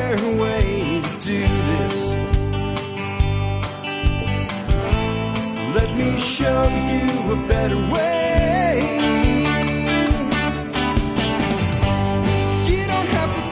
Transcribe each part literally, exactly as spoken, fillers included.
better way to do this. Let me show you a better way. You don't have to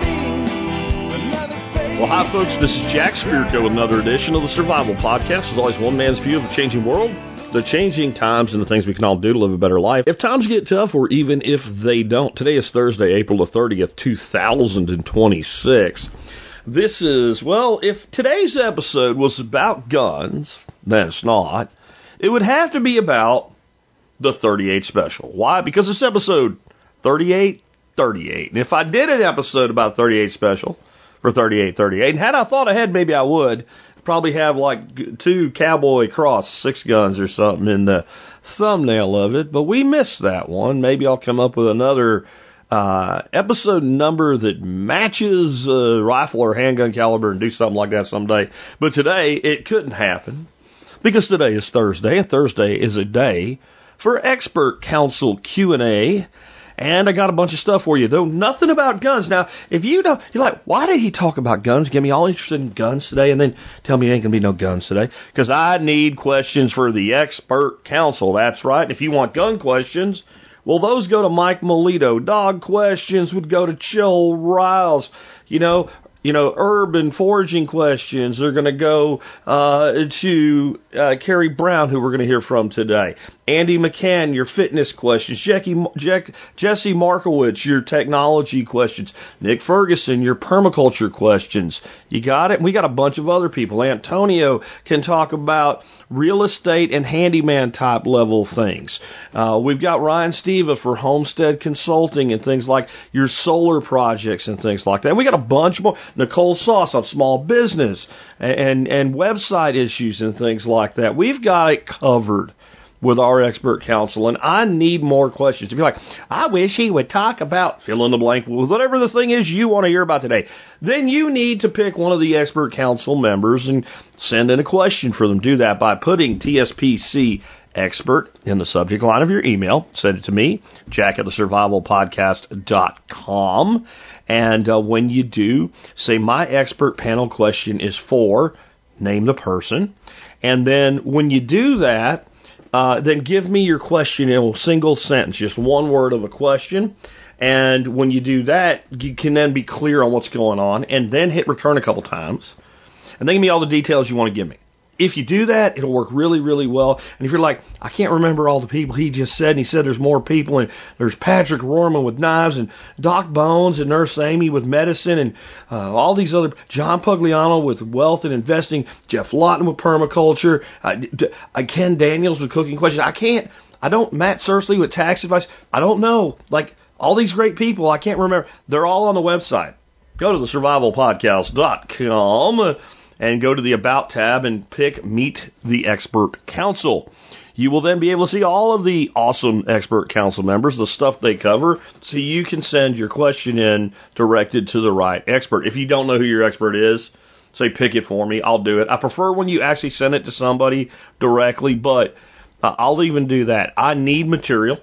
be another face. Well, hi, folks. This is Jack Spirko with another edition of the Survival Podcast. As always, one man's view of the changing world, the changing times, and the things we can all do to live a better life if times get tough or even if they don't. Today is Thursday, April the thirtieth, two thousand twenty-six. This is, well, if today's episode was about guns, then it's not. It would have to be about the thirty-eight special. Why? Because it's episode thirty-eight thirty-eight. And if I did an episode about thirty-eight special for thirty-eight thirty-eight, and had I thought ahead, maybe I would probably have like two Cowboy Cross six guns or something in the thumbnail of it, but we missed that one. Maybe I'll come up with another uh, episode number that matches uh, rifle or handgun caliber and do something like that someday. But today it couldn't happen because today is Thursday, and Thursday is a day for Expert Council Q and A. And I got a bunch of stuff for you, though nothing about guns. Now, if you don't, you're like, why did he talk about guns? Get me all interested in guns today, and then tell me there ain't going to be no guns today. Because I need questions for the Expert Council. That's right. If you want gun questions, well, those go to Mike Melito. Dog questions would go to Chill Riles. You know, you know, urban foraging questions are going to go uh, to uh, Carrie Brown, who we're going to hear from today. Andy McCann, your fitness questions. Jackie, Jack, Jesse Markowitz, your technology questions. Nick Ferguson, your permaculture questions. You got it? We got a bunch of other people. Antonio can talk about real estate and handyman type level things. Uh, we've got Ryan Steva for homestead consulting and things like your solar projects and things like that. And we got a bunch more. Nicole Sauce on small business and, and, and website issues and things like that. We've got it covered with our Expert Council, and I need more questions. If you're like, I wish he would talk about fill in the blank, whatever the thing is you want to hear about today, then you need to pick one of the Expert Council members and send in a question for them. Do that by putting T S P C Expert in the subject line of your email. Send it to me, Jack at the survival podcast dot com. And uh, when you do, say my expert panel question is for, name the person. And then when you do that, Uh, then give me your question in a single sentence, just one word of a question. And when you do that, you can then be clear on what's going on, and then hit return a couple times. And then give me all the details you want to give me. If you do that, it'll work really, really well. And if you're like, I can't remember all the people he just said, and he said there's more people, and there's Patrick Rorman with knives, and Doc Bones, and Nurse Amy with medicine, and uh, all these other, John Pugliano with wealth and investing, Jeff Lawton with permaculture, uh, uh, Ken Daniels with cooking questions. I can't, I don't, Matt Sursley with tax advice. I don't know. Like, all these great people, I can't remember. They're all on the website. Go to the survival podcast dot com. And go to the About tab and pick Meet the Expert Council. You will then be able to see all of the awesome Expert Council members, the stuff they cover, so you can send your question in directed to the right expert. If you don't know who your expert is, say pick it for me. I'll do it. I prefer when you actually send it to somebody directly, but uh, I'll even do that. I need material.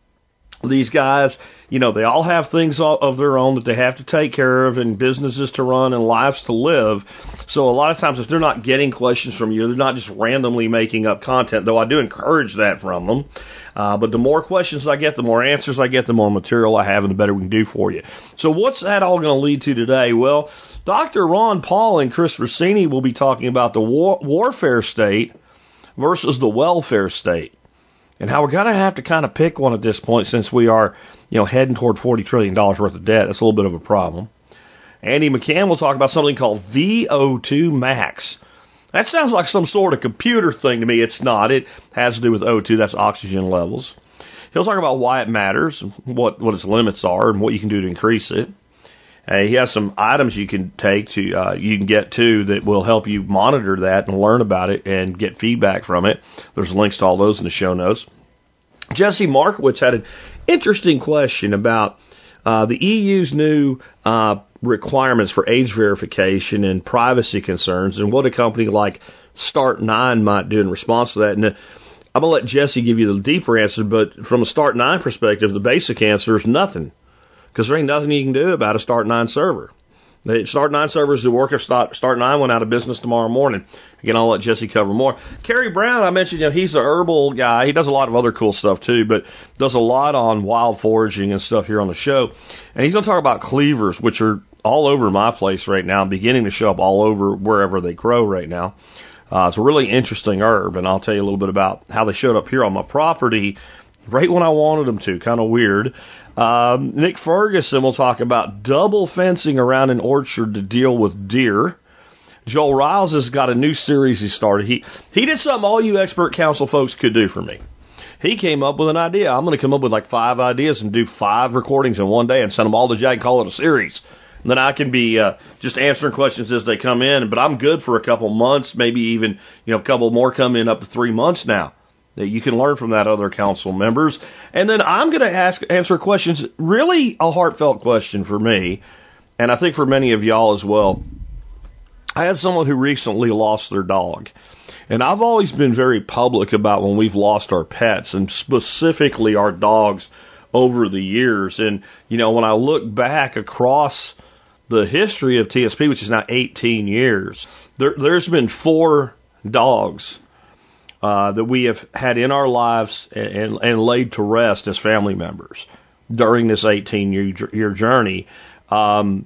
These guys, you know, they all have things of their own that they have to take care of and businesses to run and lives to live. So a lot of times if they're not getting questions from you, they're not just randomly making up content, though I do encourage that from them. Uh, but the more questions I get, the more answers I get, the more material I have, and the better we can do for you. So what's that all going to lead to today? Well, Doctor Ron Paul and Chris Rossini will be talking about the war- warfare state versus the welfare state. And how we're going to have to kind of pick one at this point since we are, you know, heading toward forty trillion dollars worth of debt. That's a little bit of a problem. Andy McCann will talk about something called V O two max. That sounds like some sort of computer thing to me. It's not. It has to do with O two. That's oxygen levels. He'll talk about why it matters, what, what its limits are, and what you can do to increase it. Uh, he has some items you can take to, uh, you can get to that will help you monitor that and learn about it and get feedback from it. There's links to all those in the show notes. Jesse Markowitz had an interesting question about uh, the E U's new uh, requirements for age verification and privacy concerns, and what a company like Start nine might do in response to that. And uh, I'm going to let Jesse give you the deeper answer, but from a Start nine perspective, the basic answer is nothing, because there ain't nothing you can do about a Start nine server. They start nine servers who work at start, start nine went out of business tomorrow morning. Again, I'll let Jesse cover more. Kerry Brown, I mentioned, you know, he's the herbal guy. He does a lot of other cool stuff too, but does a lot on wild foraging and stuff here on the show. And he's going to talk about cleavers, which are all over my place right now, beginning to show up all over wherever they grow right now. Uh, it's a really interesting herb, and I'll tell you a little bit about how they showed up here on my property right when I wanted them to. Kind of weird. Um, Nick Ferguson will talk about double fencing around an orchard to deal with deer. Joel Riles has got a new series he started. He he did something all you expert council folks could do for me. He came up with an idea. I'm going to come up with like five ideas and do five recordings in one day and send them all to Jack and call it a series. And then I can be uh, just answering questions as they come in. But I'm good for a couple months, maybe even you know a couple more come in up to three months now. That you can learn from that other council members. And then I'm going to ask answer questions, really a heartfelt question for me, and I think for many of y'all as well. I had someone who recently lost their dog. And I've always been very public about when we've lost our pets, and specifically our dogs over the years. And, you know, when I look back across the history of T S P, which is now eighteen years, there, there's been four dogs uh, that we have had in our lives and, and laid to rest as family members during this eighteen-year journey. Um,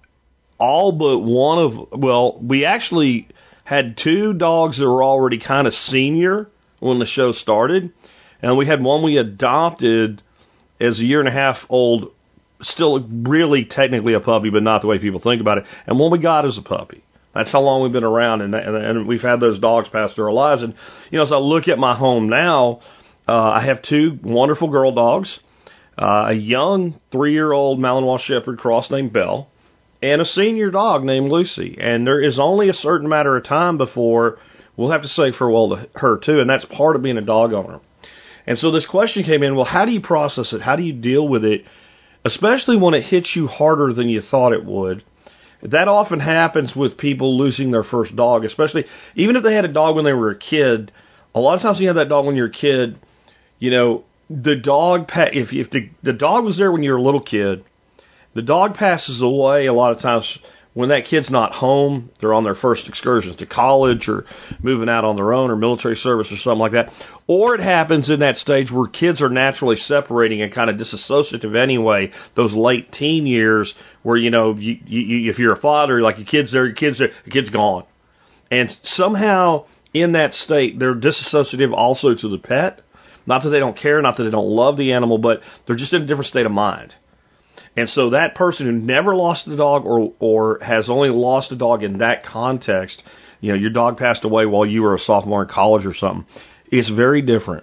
all but one of, well, we actually had two dogs that were already kind of senior when the show started, and we had one we adopted as a year and a half old, still really technically a puppy, but not the way people think about it, and one we got as a puppy. That's how long we've been around, and, and, and we've had those dogs pass through our lives. And, you know, as I look at my home now, uh, I have two wonderful girl dogs, uh, a young three-year-old Malinois Shepherd cross named Belle, and a senior dog named Lucy. And there is only a certain matter of time before we'll have to say farewell to her, too, and that's part of being a dog owner. And so this question came in, well, how do you process it? How do you deal with it, especially when it hits you harder than you thought it would? That often happens with people losing their first dog, especially even if they had a dog when they were a kid. A lot of times when you have that dog when you're a kid, you know, the dog, if, if the, the dog was there when you were a little kid, the dog passes away a lot of times when that kid's not home. They're on their first excursions to college or moving out on their own or military service or something like that. Or it happens in that stage where kids are naturally separating and kind of disassociative anyway, those late teen years where, you know, you, you, if you're a father, like your kid's there, your kid's there, your kid's gone. And somehow in that state, they're disassociative also to the pet. Not that they don't care, not that they don't love the animal, but they're just in a different state of mind. And so that person who never lost a dog or or has only lost a dog in that context, you know, your dog passed away while you were a sophomore in college or something, it's very different.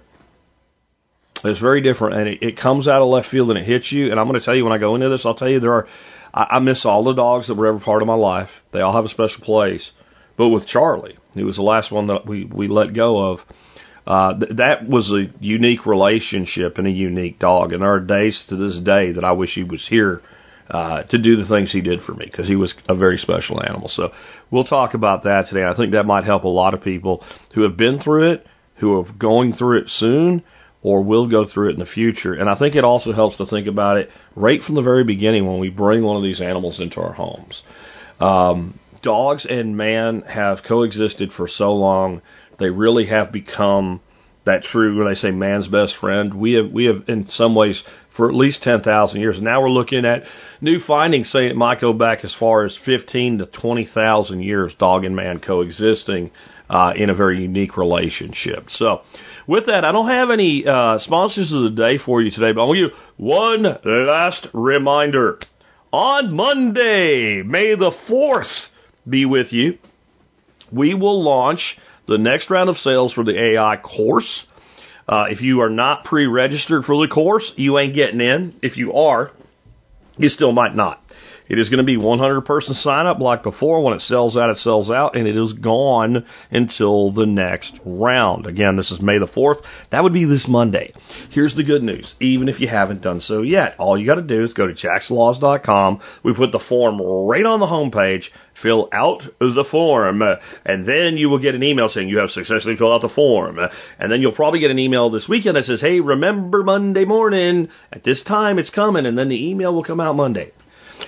It's very different, and it, it comes out of left field and it hits you. And I'm going to tell you, when I go into this, I'll tell you there are, I, I miss all the dogs that were ever part of my life. They all have a special place. But with Charlie, he was the last one that we, we let go of. Uh, th- that was a unique relationship and a unique dog. And there are days to this day that I wish he was here uh, to do the things he did for me, because he was a very special animal. So we'll talk about that today. I think that might help a lot of people who have been through it, who are going through it soon, or will go through it in the future. And I think it also helps to think about it right from the very beginning when we bring one of these animals into our homes. Um, dogs and man have coexisted for so long. They really have become that true, when they say man's best friend. We have, we have in some ways, for at least ten thousand years. And now we're looking at new findings saying it might go back as far as fifteen to twenty thousand years, dog and man coexisting uh, in a very unique relationship. So with that, I don't have any uh, sponsors of the day for you today, but I want you one last reminder. On Monday, May the fourth, be with you, we will launch the next round of sales for the A I course. Uh, if you are not pre-registered for the course, you ain't getting in. If you are, you still might not. It is going to be one hundred person sign up like before. When it sells out, it sells out, and it is gone until the next round. Again, this is May the fourth. That would be this Monday. Here's the good news. Even if you haven't done so yet, all you got to do is go to jacks laws dot com. We put the form right on the homepage. Fill out the form, and then you will get an email saying you have successfully filled out the form. And then you'll probably get an email this weekend that says, hey, remember Monday morning, at this time it's coming, and then the email will come out Monday.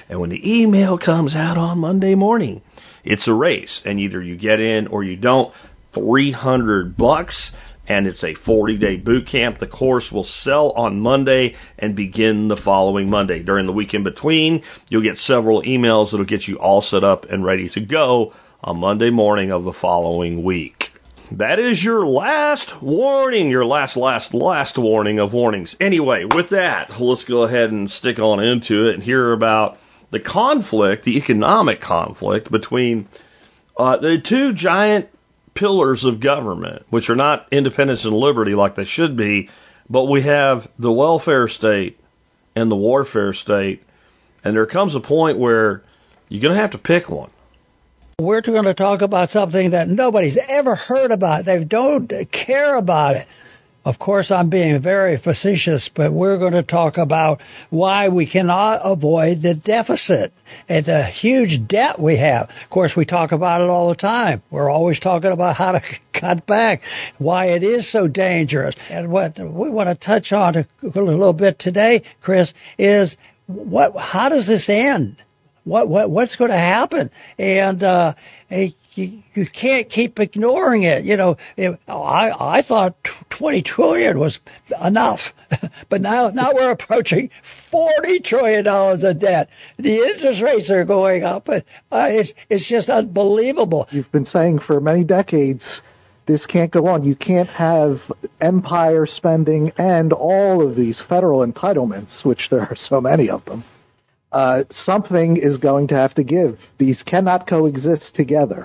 And when the email comes out on Monday morning, it's a race, and either you get in or you don't. three hundred bucks, and it's a forty-day boot camp. The course will sell on Monday and begin the following Monday. During the week in between, you'll get several emails that'll get you all set up and ready to go on Monday morning of the following week. That is your last warning, your last, last, last warning of warnings. Anyway, with that, let's go ahead and stick on into it and hear about the conflict, the economic conflict between uh, the two giant pillars of government, which are not independence and liberty like they should be, but we have the welfare state and the warfare state, and there comes a point where you're going to have to pick one. We're going to talk about something that nobody's ever heard about. They don't care about it. Of course, I'm being very facetious, but we're going to talk about why we cannot avoid the deficit and the huge debt we have. Of course, we talk about it all the time. We're always talking about how to cut back, why it is so dangerous. And what we want to touch on a little bit today, Chris, is what? How does this end? What what what's going to happen? And uh, you, you can't keep ignoring it. You know, it, I I thought twenty trillion was enough, but now now we're approaching forty trillion dollars of debt. The interest rates are going up. Uh, it's it's just unbelievable. You've been saying for many decades, this can't go on. You can't have empire spending and all of these federal entitlements, which there are so many of them. Uh, something is going to have to give. These cannot coexist together.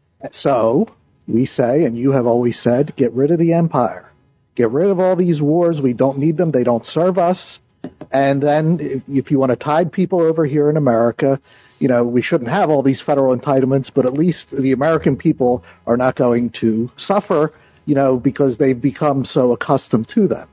So we say, and you have always said, get rid of the empire. Get rid of all these wars. We don't need them. They don't serve us. And then if, if you want to tide people over here in America, you know, we shouldn't have all these federal entitlements, but at least the American people are not going to suffer, you know, because they've become so accustomed to them.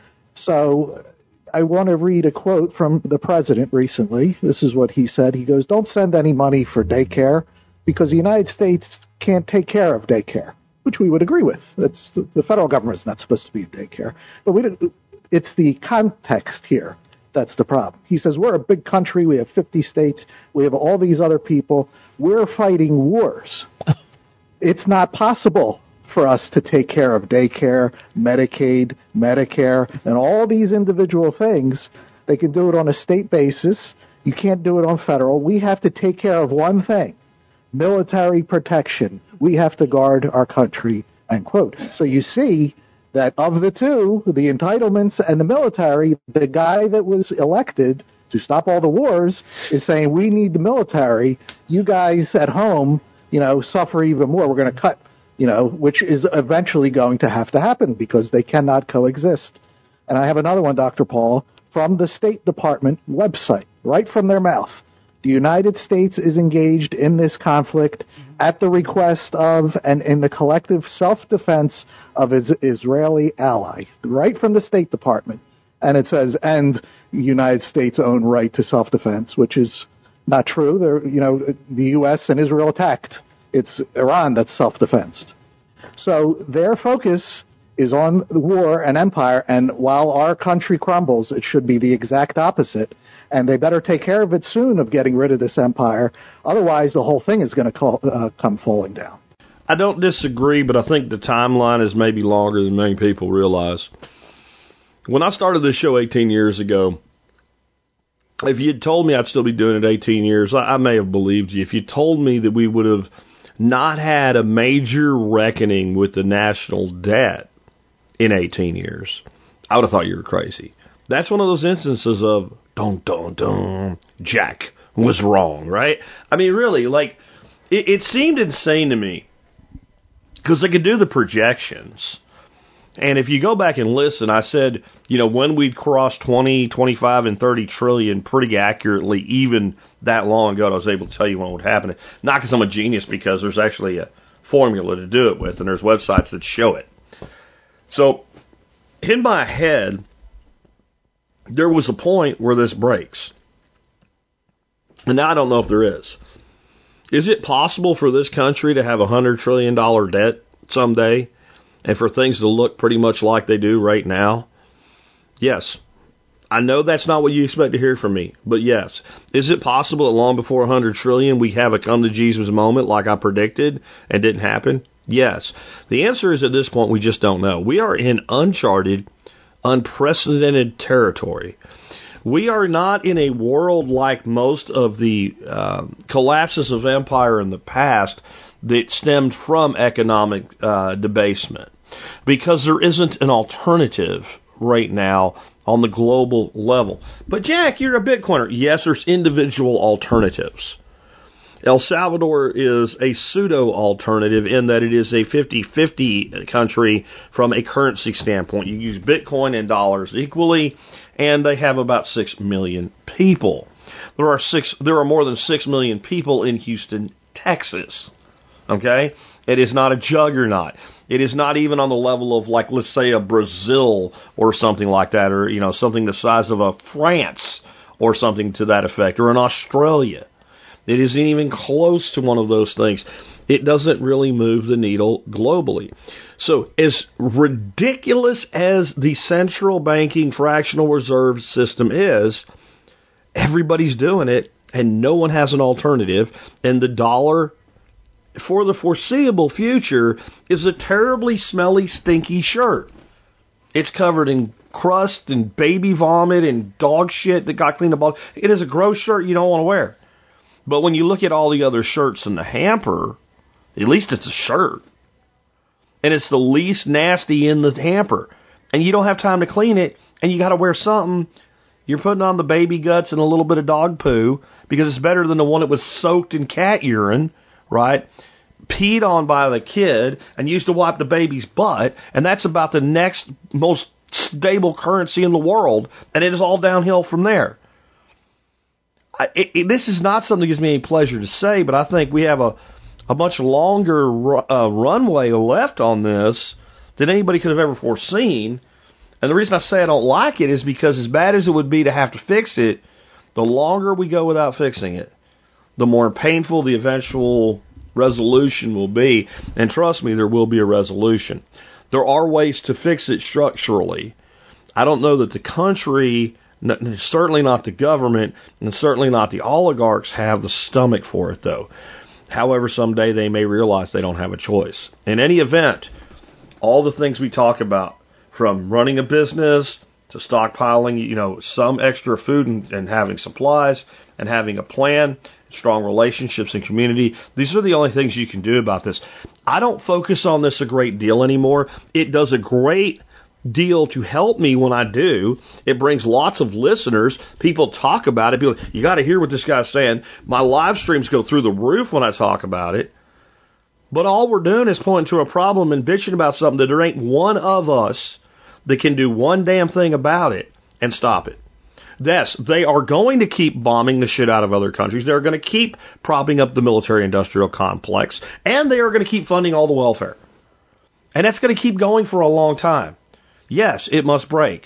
So I want to read a quote from the president recently. This is what he said. He goes, don't send any money for daycare because the United States can't take care of daycare, which we would agree with. That's, the federal government is not supposed to be daycare. But we don't, it's the context here that's the problem. He says, we're a big country. We have fifty states. We have all these other people. We're fighting wars. It's not possible for us to take care of daycare, Medicaid, Medicare, and all these individual things. They can do it on a state basis. You can't do it on federal. We have to take care of one thing, military protection. We have to guard our country, end quote. So you see that of the two, the entitlements and the military, the guy that was elected to stop all the wars is saying, we need the military. You guys at home, you know, suffer even more. We're going to cut, you know, which is eventually going to have to happen because they cannot coexist. And I have another one, Doctor Paul, from the State Department website, right from their mouth. The United States is engaged in this conflict at the request of and in the collective self-defense of its Israeli ally, right from the State Department. And it says, and the United States' own right to self-defense, which is not true. They're, you know, the U S and Israel attacked. It's Iran that's self-defense. So their focus is on the war and empire, and while our country crumbles, it should be the exact opposite. And they better take care of it soon of getting rid of this empire. Otherwise, the whole thing is going to call, uh, come falling down. I don't disagree, but I think the timeline is maybe longer than many people realize. When I started this show eighteen years ago, if you'd told me I'd still be doing it eighteen years, I, I may have believed you. If you told me that we would have not had a major reckoning with the national debt in eighteen years, I would have thought you were crazy. That's one of those instances of, dun, dun, dun, Jack was wrong, right? I mean, really, like, it, it seemed insane to me because they could do the projections. And if you go back and listen, I said, you know, when we'd cross twenty, twenty-five, and thirty trillion pretty accurately, even that long ago, I was able to tell you when it would happen. Not because I'm a genius, because there's actually a formula to do it with, and there's websites that show it. So, in my head, there was a point where this breaks. And now I don't know if there is. Is it possible for this country to have a one hundred trillion dollars debt someday? And for things to look pretty much like they do right now? Yes. I know that's not what you expect to hear from me, but yes. Is it possible that long before one hundred trillion we have a come to Jesus moment like I predicted and didn't happen? Yes. The answer is at this point we just don't know. We are in uncharted, unprecedented territory. We are not in a world like most of the uh, collapses of empire in the past that stemmed from economic uh, debasement, because there isn't an alternative right now on the global level. But Jack, you're a Bitcoiner. Yes, there's individual alternatives. El Salvador is a pseudo-alternative in that it is a fifty-fifty country from a currency standpoint. You use Bitcoin and dollars equally, and they have about six million people. There are six. There are more than six million people in Houston, Texas. Okay? It is not a juggernaut. It is not even on the level of, like, let's say a Brazil or something like that, or, you know, something the size of a France or something to that effect, or an Australia. It isn't even close to one of those things. It doesn't really move the needle globally. So as ridiculous as the central banking fractional reserve system is, everybody's doing it, and no one has an alternative, and the dollar for the foreseeable future is a terribly smelly, stinky shirt. It's covered in crust and baby vomit and dog shit that got cleaned up. It is a gross shirt you don't want to wear. But when you look at all the other shirts in the hamper, at least it's a shirt. And it's the least nasty in the hamper. And you don't have time to clean it, and you got to wear something. You're putting on the baby guts and a little bit of dog poo, because it's better than the one that was soaked in cat urine, right? Peed on by the kid and used to wipe the baby's butt, and that's about the next most stable currency in the world, and it is all downhill from there. I, it, it, this is not something that gives me any pleasure to say, but I think we have a, a much longer uh, runway left on this than anybody could have ever foreseen. And the reason I say I don't like it is because as bad as it would be to have to fix it, the longer we go without fixing it, the more painful the eventual resolution will be. And trust me, there will be a resolution. There are ways to fix it structurally. I don't know that the country, certainly not the government, and certainly not the oligarchs have the stomach for it, though. However, someday they may realize they don't have a choice. In any event, all the things we talk about, from running a business to stockpiling, you know, some extra food and, and having supplies and having a plan, strong relationships and community, these are the only things you can do about this. I don't focus on this a great deal anymore. It does a great deal to help me when I do. It brings lots of listeners. People talk about it. People, you got to hear what this guy's saying. My live streams go through the roof when I talk about it. But all we're doing is pointing to a problem and bitching about something that there ain't one of us that can do one damn thing about it and stop it. Yes, they are going to keep bombing the shit out of other countries. They're going to keep propping up the military-industrial complex. And they are going to keep funding all the welfare. And that's going to keep going for a long time. Yes, it must break.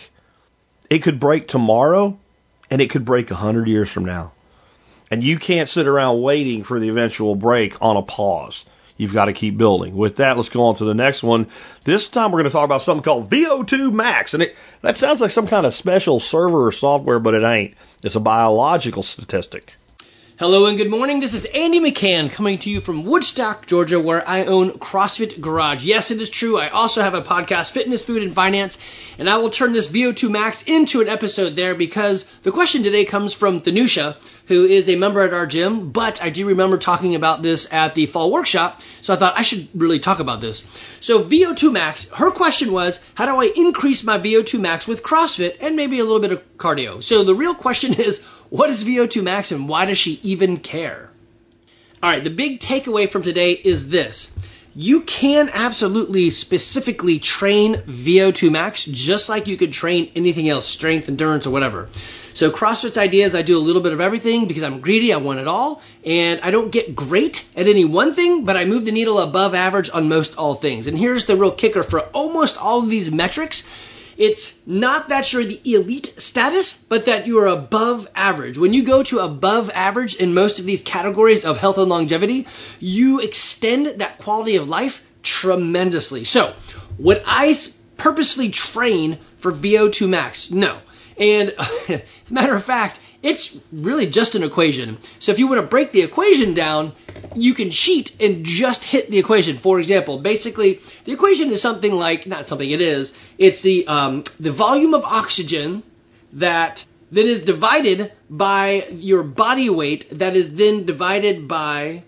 It could break tomorrow, and it could break a hundred years from now. And you can't sit around waiting for the eventual break on a pause. You've got to keep building. With that, let's go on to the next one. This time we're going to talk about something called V O two Max. And it, that sounds like some kind of special server or software, but it ain't. It's a biological statistic. Hello and good morning. This is Andy McCann coming to you from Woodstock, Georgia, where I own CrossFit Garage. Yes, it is true. I also have a podcast, Fitness, Food, and Finance, and I will turn this V O two Max into an episode there because the question today comes from Thanusha, who is a member at our gym, but I do remember talking about this at the fall workshop, so I thought I should really talk about this. So V O two Max, her question was, how do I increase my V O two Max with CrossFit and maybe a little bit of cardio? So the real question is, what is V O two Max and why does she even care? All right, the big takeaway from today is this. You can absolutely specifically train V O two Max just like you could train anything else, strength, endurance, or whatever. So CrossFit's idea is I do a little bit of everything because I'm greedy, I want it all, and I don't get great at any one thing, but I move the needle above average on most all things. And here's the real kicker for almost all of these metrics. It's not that you're the elite status, but that you are above average. When you go to above average in most of these categories of health and longevity, you extend that quality of life tremendously. So, would I purposely train for V O two Max? No. And as a matter of fact, it's really just an equation. So if you want to break the equation down, you can cheat and just hit the equation. For example, basically, the equation is something like, not something it is, it's the um, the volume of oxygen that that is divided by your body weight, that is then divided by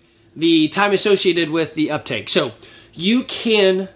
the time associated with the uptake. So you can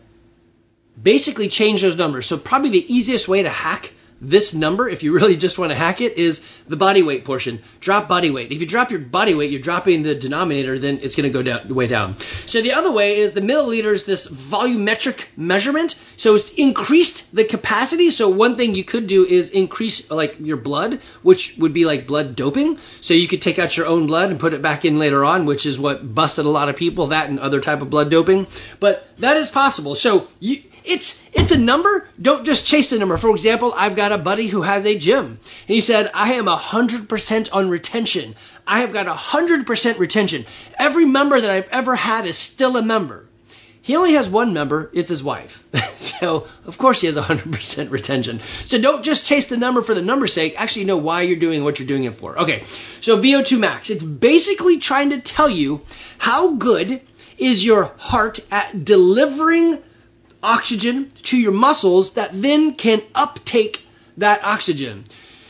basically change those numbers. So probably the easiest way to hack this number, if you really just want to hack it, is the body weight portion. Drop body weight. If you drop your body weight, you're dropping the denominator, then it's going to go down, way down. So the other way is the milliliters, this volumetric measurement. So it's increased the capacity. So one thing you could do is increase like your blood, which would be like blood doping. So you could take out your own blood and put it back in later on, which is what busted a lot of people, that and other type of blood doping. But that is possible. So you... It's it's a number. Don't just chase the number. For example, I've got a buddy who has a gym. And he said, I am one hundred percent on retention. I have got one hundred percent retention. Every member that I've ever had is still a member. He only has one member. It's his wife. So, of course, he has one hundred percent retention. So don't just chase the number for the number's sake. Actually know why you're doing what you're doing it for. Okay, so V O two max. It's basically trying to tell you how good is your heart at delivering oxygen to your muscles that then can uptake that oxygen.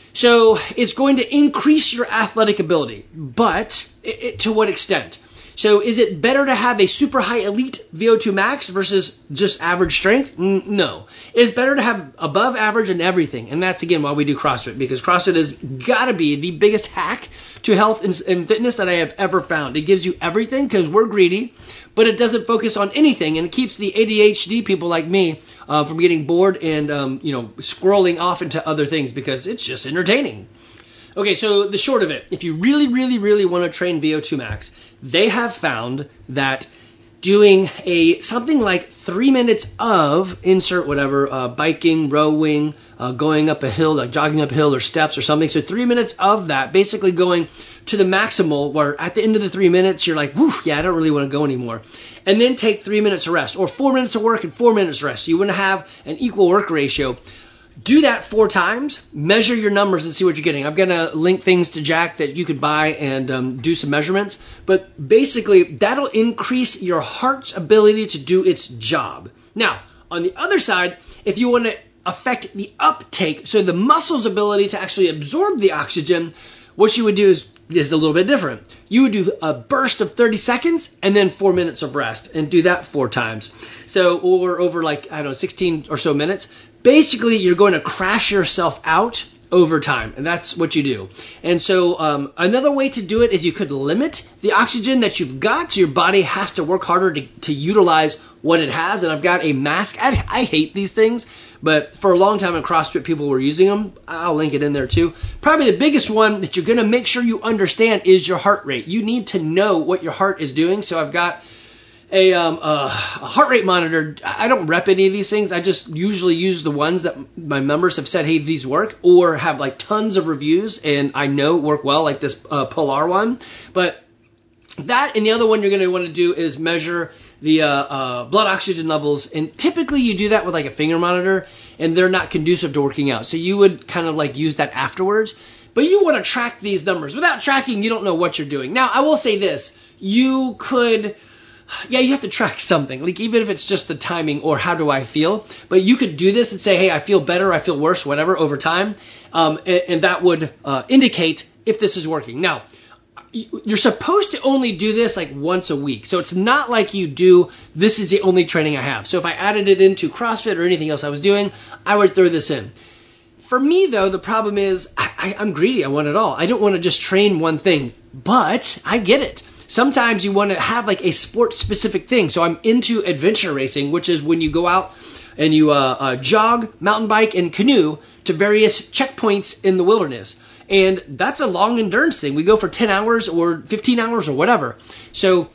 So it's going to increase your athletic ability, but it, it, to what extent? So is it better to have a super high elite V O two max versus just average strength? Mm, no. It's better to have above average in everything. And that's, again, why we do CrossFit, because CrossFit has got to be the biggest hack to health and, and fitness that I have ever found. It gives you everything because we're greedy, but it doesn't focus on anything, and it keeps the A D H D people like me uh, from getting bored and um, you know scrolling off into other things because it's just entertaining. Okay, so the short of it, if you really, really, really want to train V O two max, they have found that doing a something like three minutes of insert whatever uh, biking, rowing, uh, going up a hill, like jogging up a hill or steps or something. So three minutes of that, basically going to the maximal, where at the end of the three minutes you're like, whew, yeah, I don't really want to go anymore. And then take three minutes of rest, or four minutes of work and four minutes of rest. So you want to have an equal work ratio. Do that four times, measure your numbers and see what you're getting. I'm going to link things to Jack that you could buy and um, do some measurements. But basically, that'll increase your heart's ability to do its job. Now, on the other side, if you want to affect the uptake, so the muscle's ability to actually absorb the oxygen, what you would do is, is a little bit different. You would do a burst of thirty seconds and then four minutes of rest, and do that four times. So, or over like, I don't know, sixteen or so minutes. Basically, you're going to crash yourself out over time, and that's what you do. And so um, another way to do it is you could limit the oxygen that you've got. So your body has to work harder to, to utilize what it has. And I've got a mask. I, I hate these things, but for a long time in CrossFit, people were using them. I'll link it in there too. Probably the biggest one that you're going to make sure you understand is your heart rate. You need to know what your heart is doing. So I've got A, um, uh, a heart rate monitor. I don't rep any of these things. I just usually use the ones that my members have said, hey, these work, or have like tons of reviews and I know work well, like this uh, Polar one. But that, and the other one you're going to want to do is measure the uh, uh, blood oxygen levels. And typically you do that with like a finger monitor, and they're not conducive to working out. So you would kind of like use that afterwards. But you want to track these numbers. Without tracking, you don't know what you're doing. Now, I will say this. You could... Yeah, you have to track something, like even if it's just the timing or how do I feel. But you could do this and say, hey, I feel better, I feel worse, whatever, over time. Um, and, and that would uh, indicate if this is working. Now, you're supposed to only do this like once a week. So it's not like you do, this is the only training I have. So if I added it into CrossFit or anything else I was doing, I would throw this in. For me, though, the problem is I, I, I'm greedy. I want it all. I don't want to just train one thing. But I get it. Sometimes you want to have like a sport-specific thing. So I'm into adventure racing, which is when you go out and you uh, uh, jog, mountain bike, and canoe to various checkpoints in the wilderness. And that's a long endurance thing. We go for ten hours or fifteen hours or whatever. So,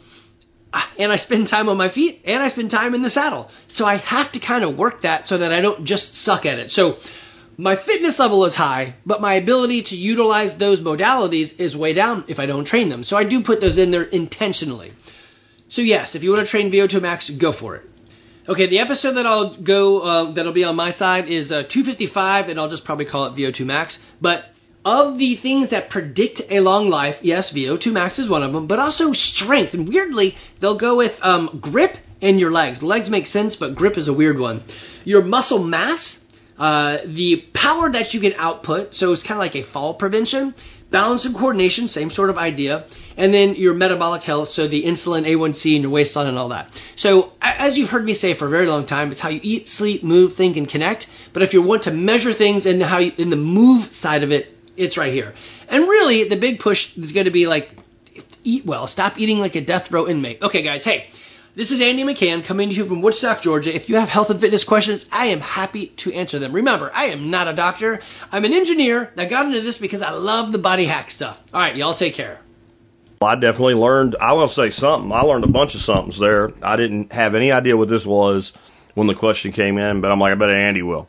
and I spend time on my feet, and I spend time in the saddle. So I have to kind of work that so that I don't just suck at it. So my fitness level is high, but my ability to utilize those modalities is way down if I don't train them. So I do put those in there intentionally. So yes, if you want to train V O two max, go for it. Okay, the episode that I'll go, uh, that'll be on my side is uh, two fifty-five, and I'll just probably call it V O two max. But of the things that predict a long life, yes, V O two max is one of them, but also strength. And weirdly, they'll go with um, grip and your legs. Legs make sense, but grip is a weird one. Your muscle mass, uh, the power that you can output, so it's kind of like a fall prevention. Balance and coordination, same sort of idea. And then your metabolic health, so the insulin, A one C, and your waistline and all that. So as you've heard me say for a very long time, it's how you eat, sleep, move, think, and connect. But if you want to measure things in the, how you, in the move side of it, it's right here. And really, the big push is going to be like, eat well. Stop eating like a death row inmate. Okay, guys, hey. This is Andy McCann coming to you from Woodstock, Georgia. If you have health and fitness questions, I am happy to answer them. Remember, I am not a doctor. I'm an engineer that got into this because I love the body hack stuff. All right, y'all take care. Well, I definitely learned, I will say something. I learned a bunch of somethings there. I didn't have any idea what this was when the question came in, but I'm like, I bet Andy will.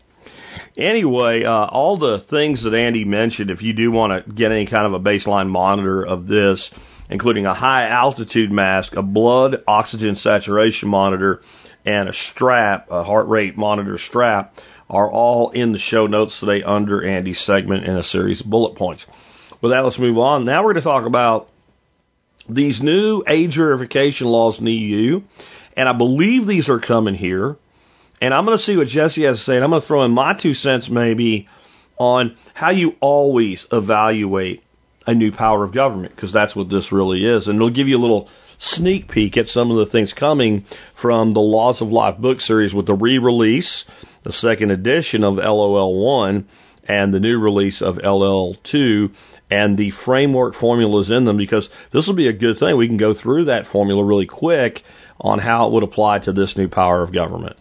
Anyway, uh, all the things that Andy mentioned, if you do want to get any kind of a baseline monitor of this, including a high-altitude mask, a blood oxygen saturation monitor, and a strap, a heart rate monitor strap, are all in the show notes today under Andy's segment in a series of bullet points. With that, let's move on. Now we're going to talk about these new age verification laws in the E U, and I believe these are coming here. And I'm going to see what Jesse has to say, and I'm going to throw in my two cents maybe on how you always evaluate a new power of government, because that's what this really is. And it'll give you a little sneak peek at some of the things coming from the Laws of Life book series with the re-release, the second edition of L O L one, and the new release of L L two, and the framework formulas in them, because this will be a good thing. We can go through that formula really quick on how it would apply to this new power of government.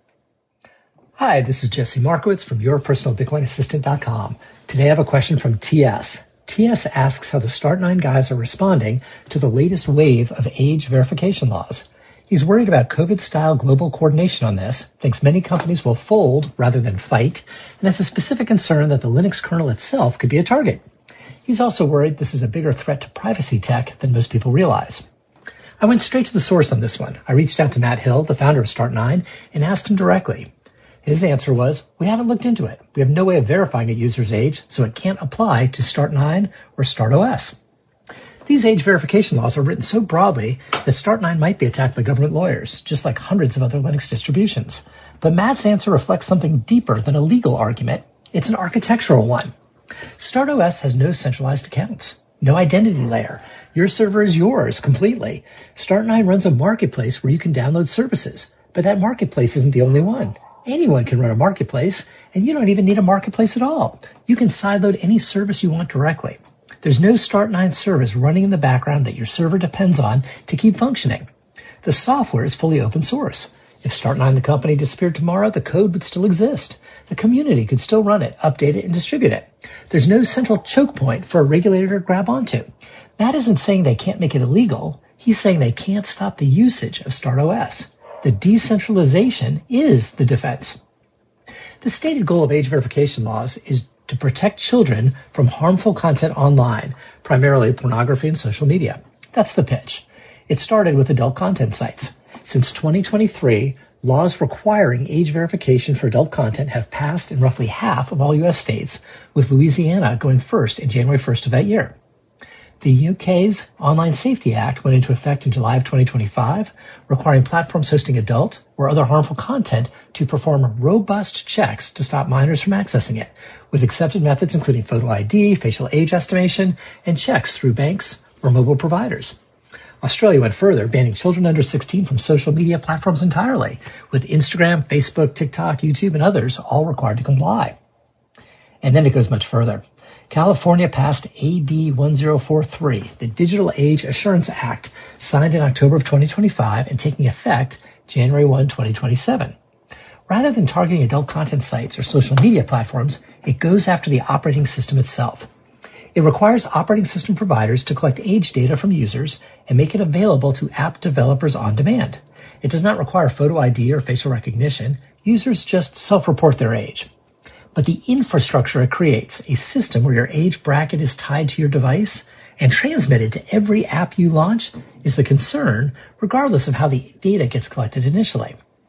Hi, this is Jesse Markowitz from your personal bitcoin assistant dot com. Today I have a question from T S. T S asks how the Start nine guys are responding to the latest wave of age verification laws. He's worried about COVID-style global coordination on this, thinks many companies will fold rather than fight, and has a specific concern that the Linux kernel itself could be a target. He's also worried this is a bigger threat to privacy tech than most people realize. I went straight to the source on this one. I reached out to Matt Hill, the founder of Start nine, and asked him directly. His answer was, we haven't looked into it. We have no way of verifying a user's age, so it can't apply to Start nine or Start O S. These age verification laws are written so broadly that Start nine might be attacked by government lawyers, just like hundreds of other Linux distributions. But Matt's answer reflects something deeper than a legal argument. It's an architectural one. Start O S has no centralized accounts, no identity layer. Your server is yours completely. Start nine runs a marketplace where you can download services, but that marketplace isn't the only one. Anyone can run a marketplace, and you don't even need a marketplace at all. You can sideload any service you want directly. There's no Start nine service running in the background that your server depends on to keep functioning. The software is fully open source. If Start nine, the company, disappeared tomorrow, the code would still exist. The community could still run it, update it, and distribute it. There's no central choke point for a regulator to grab onto. Matt isn't saying they can't make it illegal. He's saying they can't stop the usage of Start O S. The decentralization is the defense. The stated goal of age verification laws is to protect children from harmful content online, primarily pornography and social media. That's the pitch. It started with adult content sites. Since twenty twenty-three, laws requiring age verification for adult content have passed in roughly half of all U S states, with Louisiana going first in January first of that year. The U K's Online Safety Act went into effect in July of twenty twenty-five, requiring platforms hosting adult or other harmful content to perform robust checks to stop minors from accessing it, with accepted methods including photo I D, facial age estimation, and checks through banks or mobile providers. Australia went further, banning children under sixteen from social media platforms entirely, with Instagram, Facebook, TikTok, YouTube, and others all required to comply. And then it goes much further. California passed A B one zero four three, the Digital Age Assurance Act, signed in October of twenty twenty-five and taking effect January first, twenty twenty-seven. Rather than targeting adult content sites or social media platforms, it goes after the operating system itself. It requires operating system providers to collect age data from users and make it available to app developers on demand. It does not require photo I D or facial recognition. Users just self-report their age. But the infrastructure it creates, a system where your age bracket is tied to your device and transmitted to every app you launch, is the concern, regardless of how the data gets collected initially.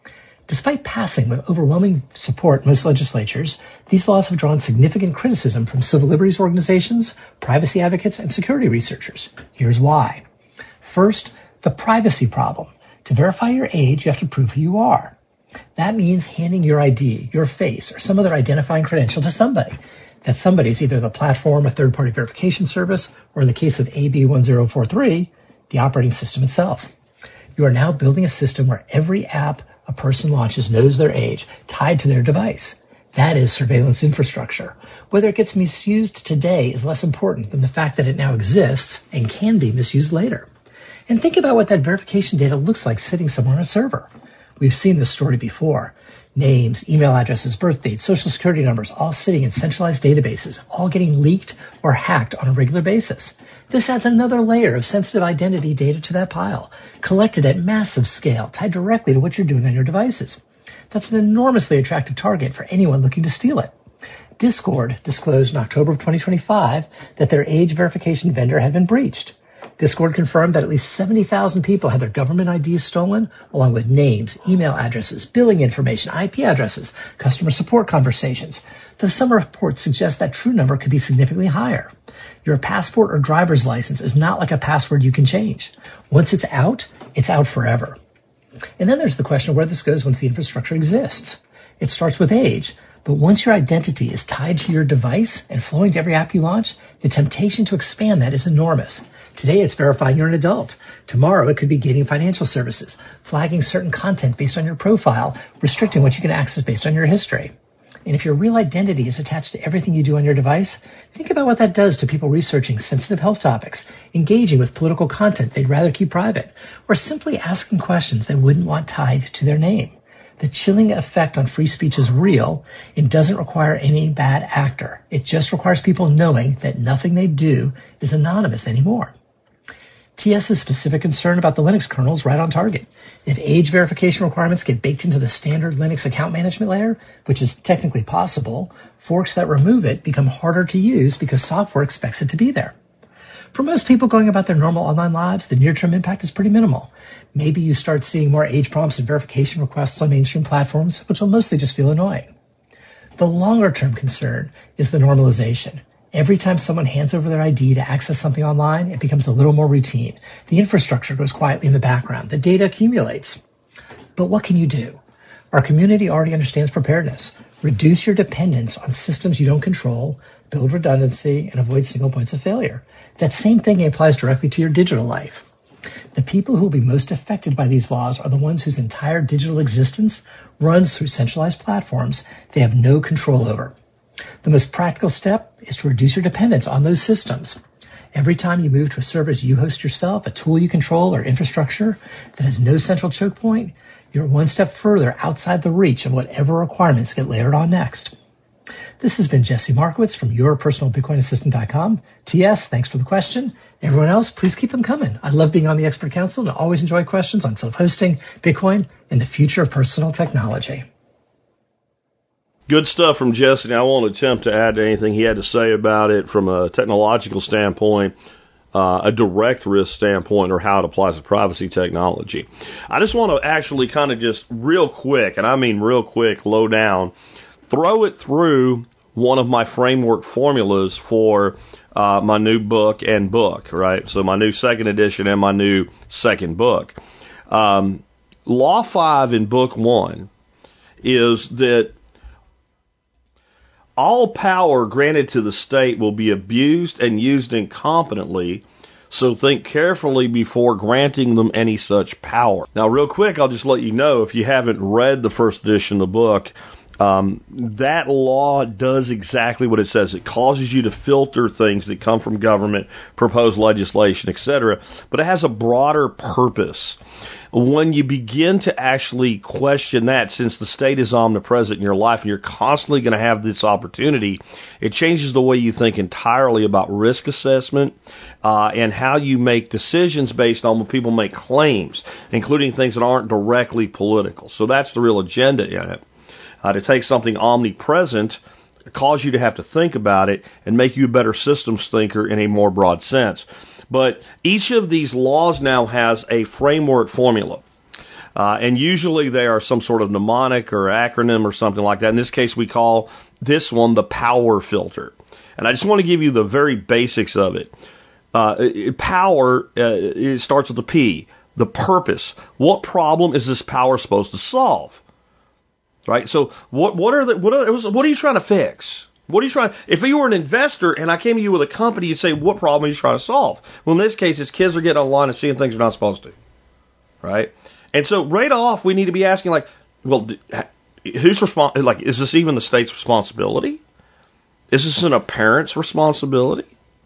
Despite passing with overwhelming support in most legislatures, these laws have drawn significant criticism from civil liberties organizations, privacy advocates, and security researchers. Here's why. First, the privacy problem. To verify your age, you have to prove who you are. That means handing your I D, your face, or some other identifying credential to somebody. That somebody is either the platform, a third-party verification service, or in the case of A B one zero four three, the operating system itself. You are now building a system where every app a person launches knows their age, tied to their device. That is surveillance infrastructure. Whether it gets misused today is less important than the fact that it now exists and can be misused later. And think about what that verification data looks like sitting somewhere on a server. We've seen this story before. Names, email addresses, birth dates, social security numbers, all sitting in centralized databases, all getting leaked or hacked on a regular basis. This adds another layer of sensitive identity data to that pile, collected at massive scale, tied directly to what you're doing on your devices. That's an enormously attractive target for anyone looking to steal it. Discord disclosed in October of twenty twenty-five that their age verification vendor had been breached. Discord confirmed that at least seventy thousand people had their government I Ds stolen, along with names, email addresses, billing information, I P addresses, customer support conversations, though some reports suggest that true number could be significantly higher. Your passport or driver's license is not like a password you can change. Once it's out, it's out forever. And then there's the question of where this goes once the infrastructure exists. It starts with age, but once your identity is tied to your device and flowing to every app you launch, the temptation to expand that is enormous. Today it's verifying you're an adult. Tomorrow it could be gating financial services, flagging certain content based on your profile, restricting what you can access based on your history. And if your real identity is attached to everything you do on your device, think about what that does to people researching sensitive health topics, engaging with political content they'd rather keep private, or simply asking questions they wouldn't want tied to their name. The chilling effect on free speech is real and doesn't require any bad actor. It just requires people knowing that nothing they do is anonymous anymore. TS's specific concern about the Linux kernel is right on target. If age verification requirements get baked into the standard Linux account management layer, which is technically possible, forks that remove it become harder to use because software expects it to be there. For most people going about their normal online lives, the near-term impact is pretty minimal. Maybe you start seeing more age prompts and verification requests on mainstream platforms, which will mostly just feel annoying. The longer-term concern is the normalization. Every time someone hands over their I D to access something online, it becomes a little more routine. The infrastructure goes quietly in the background. The data accumulates. But what can you do? Our community already understands preparedness. Reduce your dependence on systems you don't control, build redundancy, and avoid single points of failure. That same thing applies directly to your digital life. The people who will be most affected by these laws are the ones whose entire digital existence runs through centralized platforms they have no control over. The most practical step is to reduce your dependence on those systems. Every time you move to a service you host yourself, a tool you control, or infrastructure that has no central choke point, you're one step further outside the reach of whatever requirements get layered on next. This has been Jesse Markowitz from your personal bitcoin assistant dot com. T S, thanks for the question. Everyone else, please keep them coming. I love being on the Expert Council and I always enjoy questions on self-hosting, Bitcoin, and the future of personal technology. Good stuff from Jesse. Now, I won't attempt to add anything he had to say about it from a technological standpoint, uh, a direct risk standpoint, or how it applies to privacy technology. I just want to actually kind of just real quick, and I mean real quick, low down, throw it through one of my framework formulas for uh, my new book and book, right? So my new second edition and my new second book. Um, Law five in book one is that all power granted to the state will be abused and used incompetently, so think carefully before granting them any such power. Now, real quick, I'll just let you know, if you haven't read the first edition of the book, um, that law does exactly what it says. It causes you to filter things that come from government, proposed legislation, et cetera, but it has a broader purpose. When you begin to actually question that, since the state is omnipresent in your life and you're constantly going to have this opportunity, it changes the way you think entirely about risk assessment uh, and how you make decisions based on when people make claims, including things that aren't directly political. So that's the real agenda in it. Uh, to take something omnipresent, cause you to have to think about it, and make you a better systems thinker in a more broad sense. But each of these laws now has a framework formula. Uh, and usually they are some sort of mnemonic or acronym or something like that. In this case, we call this one the power filter. And I just want to give you the very basics of it. Uh, power, uh, it starts with the P, the purpose. What problem is this power supposed to solve? Right? So what what are the what are what are you trying to fix? What are you trying? If you were an investor and I came to you with a company, you'd say, what problem are you trying to solve? Well, in this case, it's kids are getting online and seeing things they're not supposed to. Right? And so right off, we need to be asking, like, well, who's responsible? Like, is this even the state's responsibility? Is this an, a parent's responsibility?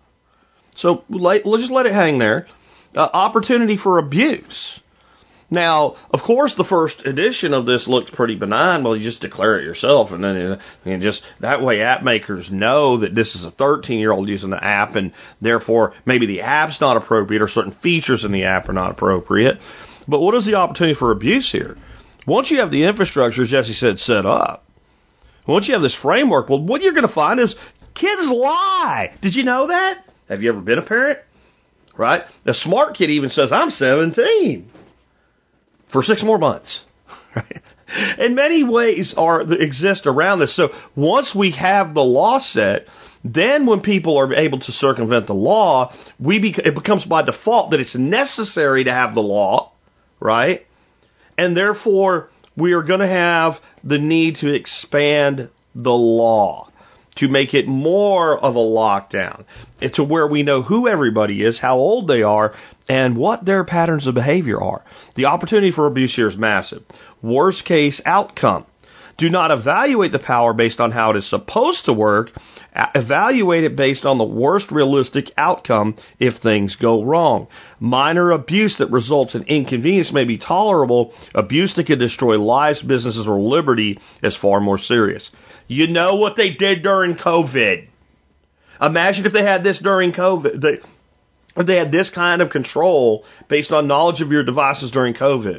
So let, let's just let it hang there. Uh, opportunity for abuse. Now, of course, the first edition of this looks pretty benign. Well, you just declare it yourself, and then and just that way app makers know that this is a thirteen-year-old using the app, and therefore maybe the app's not appropriate or certain features in the app are not appropriate. But what is the opportunity for abuse here? Once you have the infrastructure, as Jesse said, set up, once you have this framework, well, what you're going to find is kids lie. Did you know that? Have you ever been a parent? Right? The smart kid even says, I'm seventeen. For six more months. Right? In many ways are exist around this. So once we have the law set, then when people are able to circumvent the law, we bec- it becomes by default that it's necessary to have the law, right? And therefore, we are going to have the need to expand the law to make it more of a lockdown, to where we know who everybody is, how old they are, and what their patterns of behavior are. The opportunity for abuse here is massive. Worst case outcome. Do not evaluate the power based on how it is supposed to work. Evaluate it based on the worst realistic outcome if things go wrong. Minor abuse that results in inconvenience may be tolerable. Abuse that can destroy lives, businesses, or liberty is far more serious. You know what they did during COVID. Imagine if they had this during COVID. They, if they had this kind of control based on knowledge of your devices during COVID.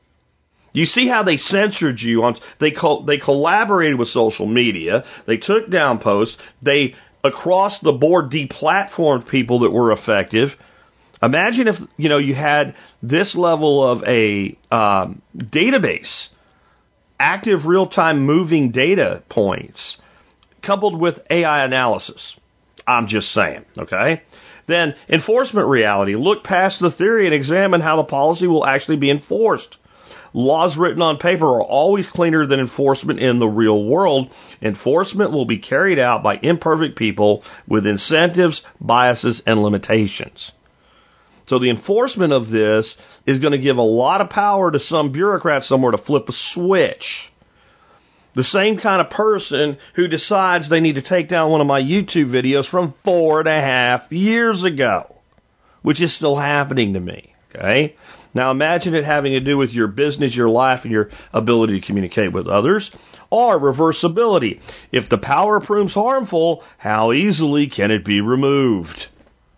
You see how they censored you on, they co- they collaborated with social media, they took down posts, they across the board deplatformed people that were effective. Imagine if, you know, you had this level of a um, database, active real-time moving data points, coupled with A I analysis. I'm just saying, okay? Then enforcement reality. Look past the theory and examine how the policy will actually be enforced. Laws written on paper are always cleaner than enforcement in the real world. Enforcement will be carried out by imperfect people with incentives, biases, and limitations. So the enforcement of this is going to give a lot of power to some bureaucrat somewhere to flip a switch. The same kind of person who decides they need to take down one of my YouTube videos from four and a half years ago, which is still happening to me, okay? Now imagine it having to do with your business, your life, and your ability to communicate with others. Or reversibility. If the power proves harmful, how easily can it be removed?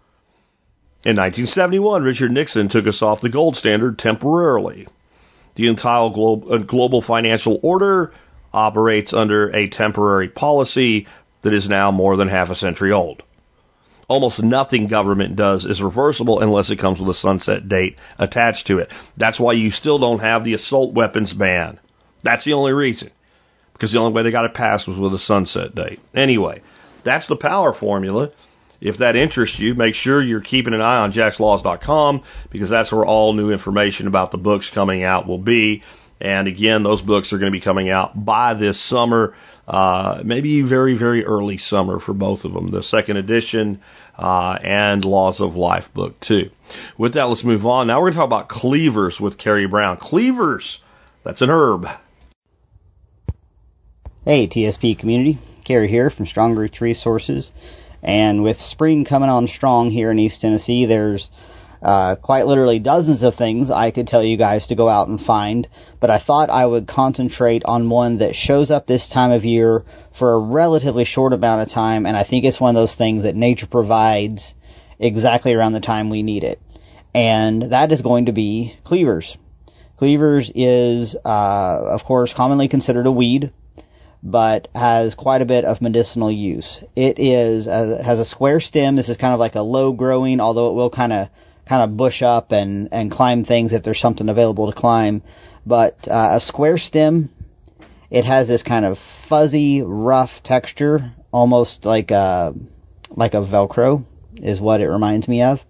In nineteen seventy-one, Richard Nixon took us off the gold standard temporarily. The entire global financial order operates under a temporary policy that is now more than half a century old. Almost nothing government does is reversible unless it comes with a sunset date attached to it. That's why you still don't have the assault weapons ban. That's the only reason. Because the only way they got it passed was with a sunset date. Anyway, that's the power formula. If that interests you, make sure you're keeping an eye on jacks laws dot com, because that's where all new information about the books coming out will be. And again, those books are going to be coming out by this summer, uh, maybe very, very early summer for both of them, the second edition uh, and Laws of Life book too. With that, let's move on. Now we're going to talk about cleavers with Carrie Brown. Cleavers, that's an herb. Hey, T S P community. Carrie here from Strong Roots Resources. And with spring coming on strong here in East Tennessee, there's Uh, quite literally dozens of things I could tell you guys to go out and find, but I thought I would concentrate on one that shows up this time of year for a relatively short amount of time, and I think it's one of those things that nature provides exactly around the time we need it. And that is going to be cleavers. Cleavers is, uh, of course, commonly considered a weed, but has quite a bit of medicinal use. It is uh, has a square stem. This is kind of like a low-growing, although it will kind of kind of bush up and, and climb things if there's something available to climb. But uh, a square stem, it has this kind of fuzzy, rough texture, almost like a, like a Velcro is what it reminds me of.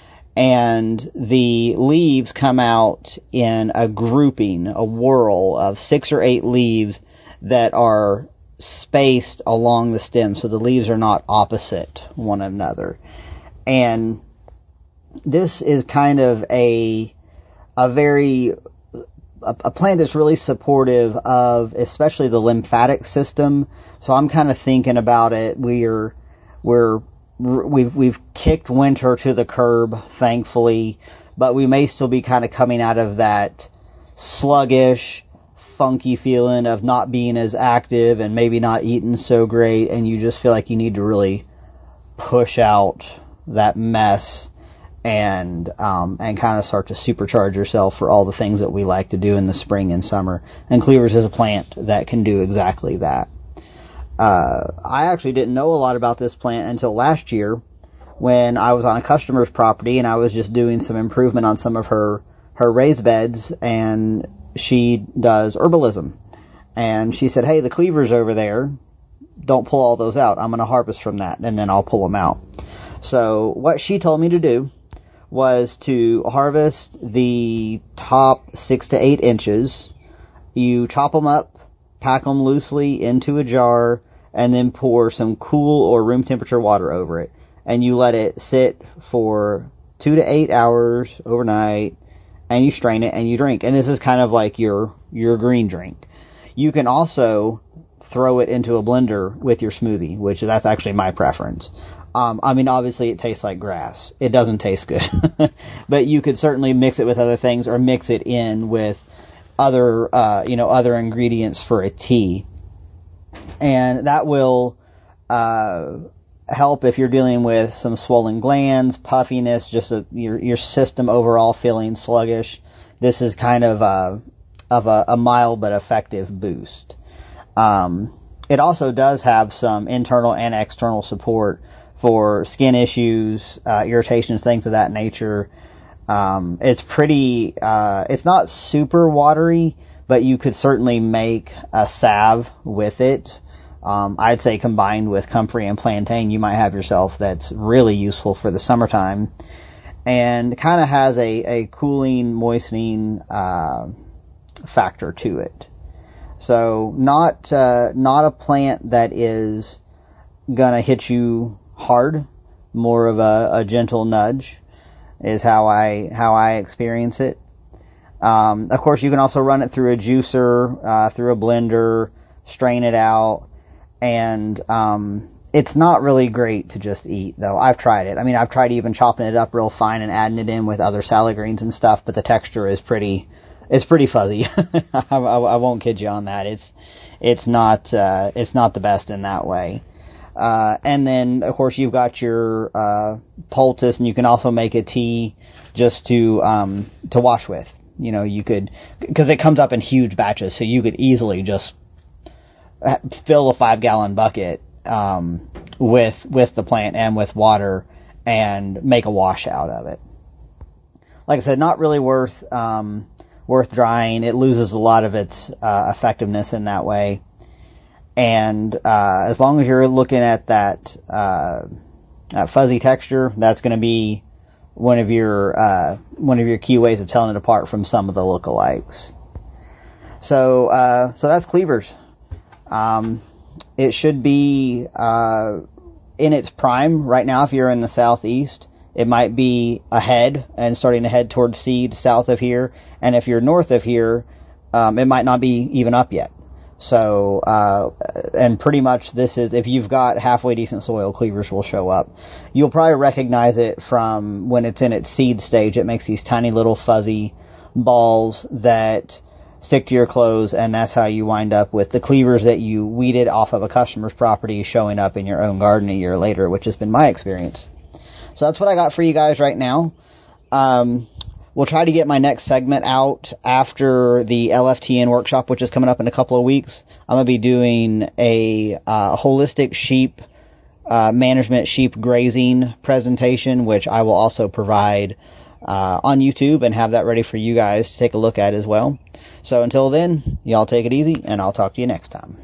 And the leaves come out in a grouping, a whorl of six or eight leaves that are spaced along the stem, so the leaves are not opposite one another. And this is kind of a a very a, a plant that's really supportive of especially the lymphatic system. So I'm kind of thinking about it. We're we're we've we've kicked winter to the curb, thankfully, but we may still be kind of coming out of that sluggish, funky feeling of not being as active and maybe not eating so great, and you just feel like you need to really push out that mess and um, and kind of start to supercharge yourself for all the things that we like to do in the spring and summer. And cleavers is a plant that can do exactly that. Uh, I actually didn't know a lot about this plant until last year when I was on a customer's property and I was just doing some improvement on some of her, her raised beds, and she does herbalism. And she said, hey, the cleavers over there, don't pull all those out. I'm going to harvest from that, and then I'll pull them out. So what she told me to do was to harvest the top six to eight inches. You chop them up, pack them loosely into a jar, and then pour some cool or room temperature water over it. And you let it sit for two to eight hours overnight, and you strain it and you drink. And this is kind of like your your green drink. You can also throw it into a blender with your smoothie, which that's actually my preference. Um, I mean, obviously it tastes like grass. It doesn't taste good. But you could certainly mix it with other things or mix it in with other, uh, you know, other ingredients for a tea. And that will uh, help if you're dealing with some swollen glands, puffiness, just a, your your system overall feeling sluggish. This is kind of a, of a, a mild but effective boost. Um, it also does have some internal and external support for skin issues, uh, irritations, things of that nature. Um, it's pretty, uh, it's not super watery, but you could certainly make a salve with it. Um, I'd say combined with comfrey and plantain, you might have yourself that's really useful for the summertime, and kind of has a, a cooling, moistening uh, factor to it. So not uh, not a plant that is gonna hit you hard, more of a, a gentle nudge is how I how I experience it. Um, of course, you can also run it through a juicer, uh, through a blender, strain it out, and um, it's not really great to just eat, though. I've tried it. I mean, I've tried even chopping it up real fine and adding it in with other salad greens and stuff, but the texture is pretty it's pretty fuzzy. I, I, I won't kid you on that. It's it's not uh, it's not the best in that way. Uh, and then, of course, you've got your uh, poultice, and you can also make a tea just to um, to wash with. You know, you could, because it comes up in huge batches, so you could easily just fill a five-gallon bucket um, with with the plant and with water and make a wash out of it. Like I said, not really worth um, worth drying. It loses a lot of its uh, effectiveness in that way. And uh, as long as you're looking at that, uh, that fuzzy texture, that's going to be one of your uh, one of your key ways of telling it apart from some of the lookalikes. So uh, so that's cleavers. Um, it should be uh, in its prime right now. If you're in the southeast, it might be ahead and starting to head towards seed south of here. And if you're north of here, um, it might not be even up yet. So, uh, and pretty much this is, if you've got halfway decent soil, cleavers will show up. You'll probably recognize it from when it's in its seed stage. It makes these tiny little fuzzy balls that stick to your clothes, and that's how you wind up with the cleavers that you weeded off of a customer's property showing up in your own garden a year later, which has been my experience. So that's what I got for you guys right now. Um, We'll try to get my next segment out after the L F T N workshop, which is coming up in a couple of weeks. I'm going to be doing a uh, holistic sheep uh, management, sheep grazing presentation, which I will also provide uh, on YouTube and have that ready for you guys to take a look at as well. So until then, y'all take it easy, and I'll talk to you next time.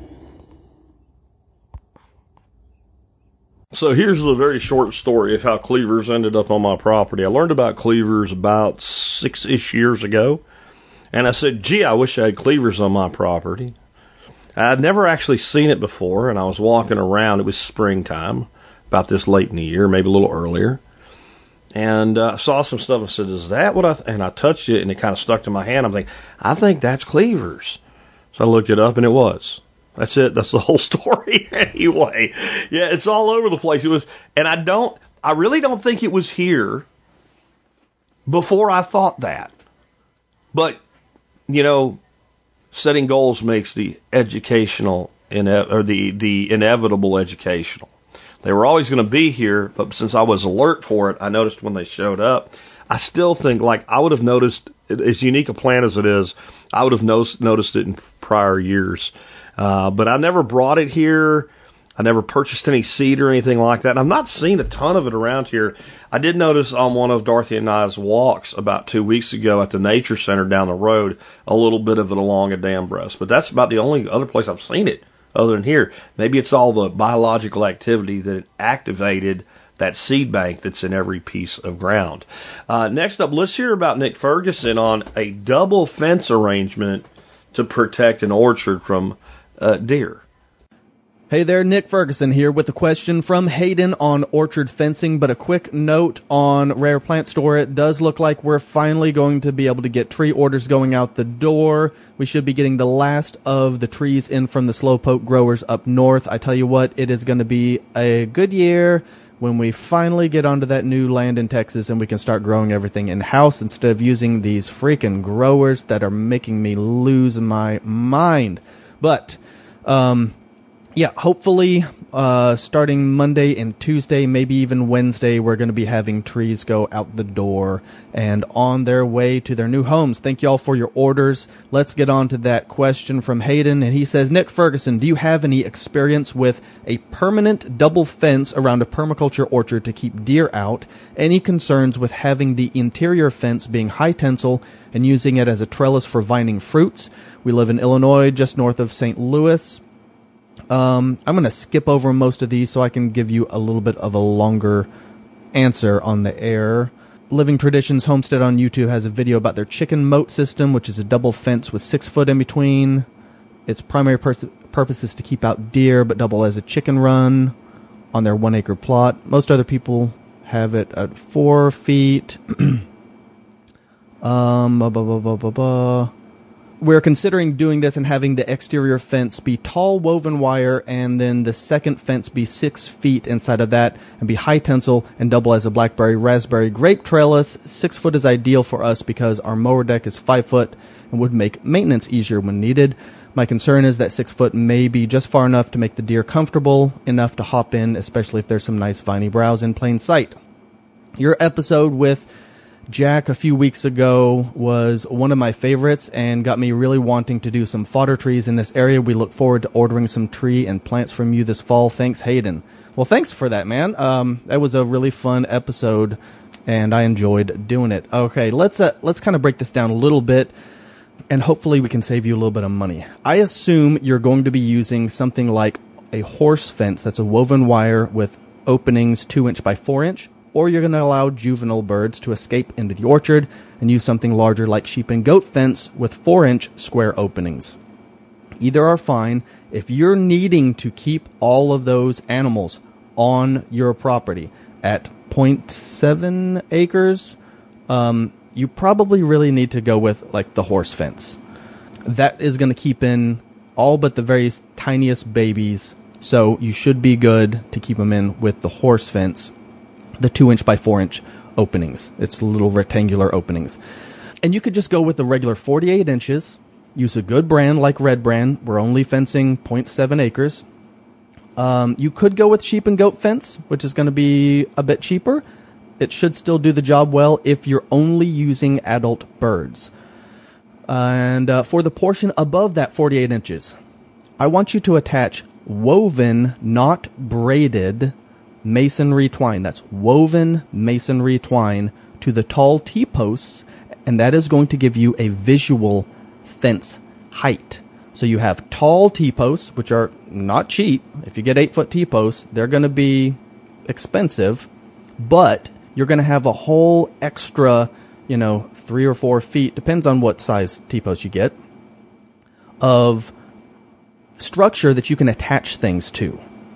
So here's a very short story of how cleavers ended up on my property. I learned about cleavers about six-ish years ago, and I said, gee, I wish I had cleavers on my property. I'd never actually seen it before, and I was walking around. It was springtime, about this late in the year, maybe a little earlier, and I uh, saw some stuff and said, is that what I... Th-? And I touched it, and it kind of stuck to my hand. I'm thinking, I think that's cleavers. So I looked it up, and it was. That's it. That's the whole story anyway. Yeah, it's all over the place. It was, and I don't, I really don't think it was here before I thought that. But, you know, setting goals makes the educational, ine- or the, the inevitable educational. They were always going to be here, but since I was alert for it, I noticed when they showed up. I still think, like, I would have noticed, as unique a plant as it is, I would have no- noticed it in prior years. Uh, but I never brought it here. I never purchased any seed or anything like that. And I'm not seeing a ton of it around here. I did notice on one of Dorothy and I's walks about two weeks ago at the Nature Center down the road, a little bit of it along a dam breast. But that's about the only other place I've seen it other than here. Maybe it's all the biological activity that activated that seed bank that's in every piece of ground. Uh, next up, let's hear about Nick Ferguson on a double fence arrangement to protect an orchard from Uh, deer. Hey there, Nick Ferguson here with a question from Hayden on orchard fencing, but a quick note on Rare Plant Store. It does look like we're finally going to be able to get tree orders going out the door. We should be getting the last of the trees in from the slowpoke growers up north. I tell you what, it is going to be a good year when we finally get onto that new land in Texas and we can start growing everything in-house instead of using these freaking growers that are making me lose my mind. But, um, yeah, hopefully, uh, starting Monday and Tuesday, maybe even Wednesday, we're going to be having trees go out the door and on their way to their new homes. Thank you all for your orders. Let's get on to that question from Hayden. And he says, Nick Ferguson, do you have any experience with a permanent double fence around a permaculture orchard to keep deer out? Any concerns with having the interior fence being high tensile and using it as a trellis for vining fruits? We live in Illinois, just north of Saint Louis. Um, I'm going to skip over most of these so I can give you a little bit of a longer answer on the air. Living Traditions Homestead on YouTube has a video about their chicken moat system, which is a double fence with six foot in between. Its primary pers- purpose is to keep out deer, but double as a chicken run on their one acre plot. Most other people have it at four feet. um, blah, blah, blah, blah, blah, blah. We're considering doing this and having the exterior fence be tall woven wire and then the second fence be six feet inside of that and be high tensile and double as a blackberry raspberry grape trellis. Six foot is ideal for us because our mower deck is five foot and would make maintenance easier when needed. My concern is that six foot may be just far enough to make the deer comfortable enough to hop in, especially if there's some nice viney browse in plain sight. Your episode with Jack a few weeks ago was one of my favorites and got me really wanting to do some fodder trees in this area. We look forward to ordering some tree and plants from you this fall. Thanks, Hayden. Well, thanks for that, man. Um, that was a really fun episode, and I enjoyed doing it. Okay, let's uh, let's kind of break this down a little bit, and hopefully we can save you a little bit of money. I assume you're going to be using something like a horse fence that's a woven wire with openings two inch by four inch. Or you're going to allow juvenile birds to escape into the orchard and use something larger like sheep and goat fence with four inch square openings. Either are fine. If you're needing to keep all of those animals on your property at zero point seven acres, um, you probably really need to go with like the horse fence. That is going to keep in all but the very tiniest babies, so you should be good to keep them in with the horse fence. The two inch by four inch openings. It's little rectangular openings. And you could just go with the regular forty-eight inches. Use a good brand like Red Brand. We're only fencing zero point seven acres. Um, you could go with sheep and goat fence, which is going to be a bit cheaper. It should still do the job well if you're only using adult birds. And uh, for the portion above that forty-eight inches, I want you to attach woven, not braided, masonry twine. That's woven masonry twine to the tall T-posts, and that is going to give you a visual fence height. So you have tall T-posts, which are not cheap. If you get eight-foot T-posts, they're going to be expensive, but you're going to have a whole extra, you know, three or four feet, depends on what size T-post you get, of structure that you can attach things to.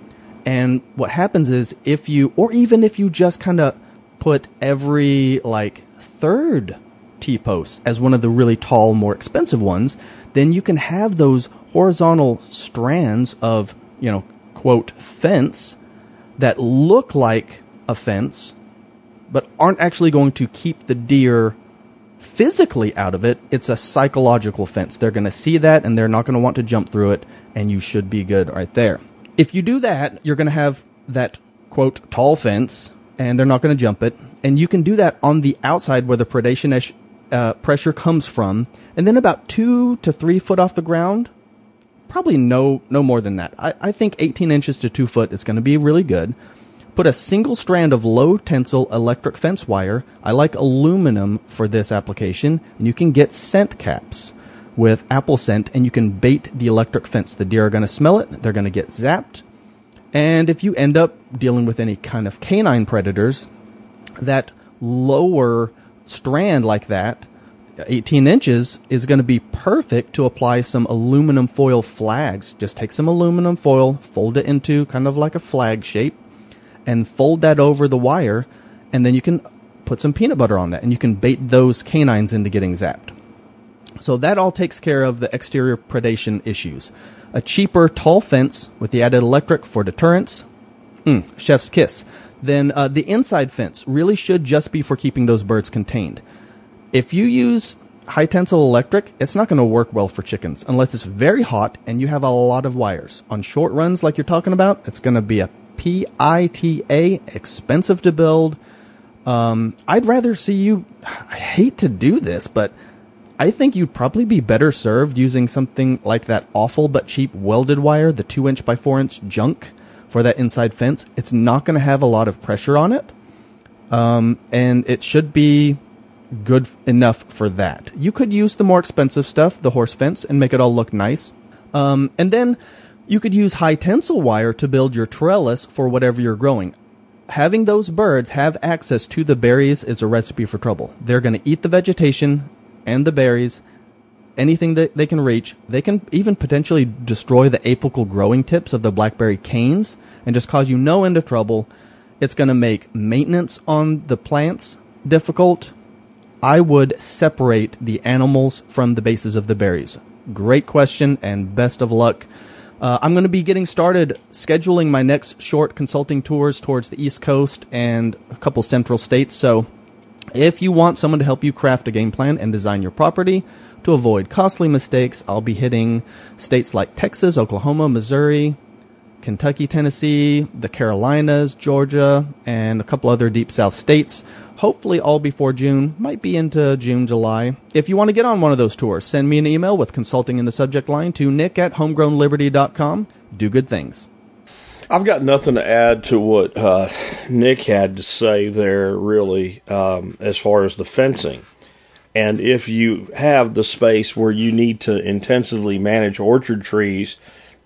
And what happens is if you, or even if you just kind of put every, like, third T-post as one of the really tall, more expensive ones, then you can have those horizontal strands of, you know, quote, fence that look like a fence, but aren't actually going to keep the deer physically out of it. It's a psychological fence. They're going to see that, and they're not going to want to jump through it, and you should be good right there. If you do that, you're going to have that, quote, tall fence, and they're not going to jump it, and you can do that on the outside where the predation uh, pressure comes from, and then about two to three foot off the ground, probably no no more than that. I, I think eighteen inches to two foot is going to be really good. Put a single strand of low tensile electric fence wire. I like aluminum for this application, and you can get scent caps with apple scent, and you can bait the electric fence. The deer are going to smell it, they're going to get zapped, and if you end up dealing with any kind of canine predators, that lower strand like that, eighteen inches, is going to be perfect to apply some aluminum foil flags. Just take some aluminum foil, fold it into kind of like a flag shape, and fold that over the wire, and then you can put some peanut butter on that, and you can bait those canines into getting zapped. So that all takes care of the exterior predation issues. A cheaper tall fence with the added electric for deterrence, mm, chef's kiss. Then uh, the inside fence really should just be for keeping those birds contained. If you use high tensile electric, it's not going to work well for chickens unless it's very hot and you have a lot of wires. On short runs like you're talking about, it's going to be a P I T A, expensive to build. Um, I'd rather see you, I hate to do this, but I think you'd probably be better served using something like that awful but cheap welded wire, the two inch by four inch junk for that inside fence. It's not going to have a lot of pressure on it, um, and it should be good enough for that. You could use the more expensive stuff, the horse fence, and make it all look nice. Um, and then you could use high tensile wire to build your trellis for whatever you're growing. Having those birds have access to the berries is a recipe for trouble. They're going to eat the vegetation and the berries, anything that they can reach. They can even potentially destroy the apical growing tips of the blackberry canes and just cause you no end of trouble. It's going to make maintenance on the plants difficult. I would separate the animals from the bases of the berries. Great question, and best of luck. Uh, I'm going to be getting started scheduling my next short consulting tours towards the East Coast and a couple central states. So if you want someone to help you craft a game plan and design your property to avoid costly mistakes, I'll be hitting states like Texas, Oklahoma, Missouri, Kentucky, Tennessee, the Carolinas, Georgia, and a couple other deep south states. Hopefully all before June, might be into June, July. If you want to get on one of those tours, send me an email with consulting in the subject line to nick at homegrown liberty dot com. Do good things. I've got nothing to add to what uh, Nick had to say there, really, um, as far as the fencing. And if you have the space where you need to intensively manage orchard trees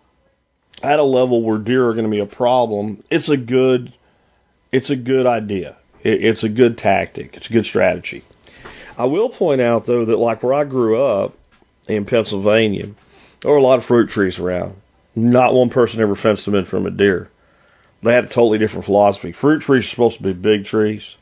at a level where deer are going to be a problem, it's a good, it's a good idea. It's a good tactic. It's a good strategy. I will point out, though, that like where I grew up in Pennsylvania, there were a lot of fruit trees around. Not one person ever fenced them in from a deer. They had a totally different philosophy. Fruit trees are supposed to be big trees.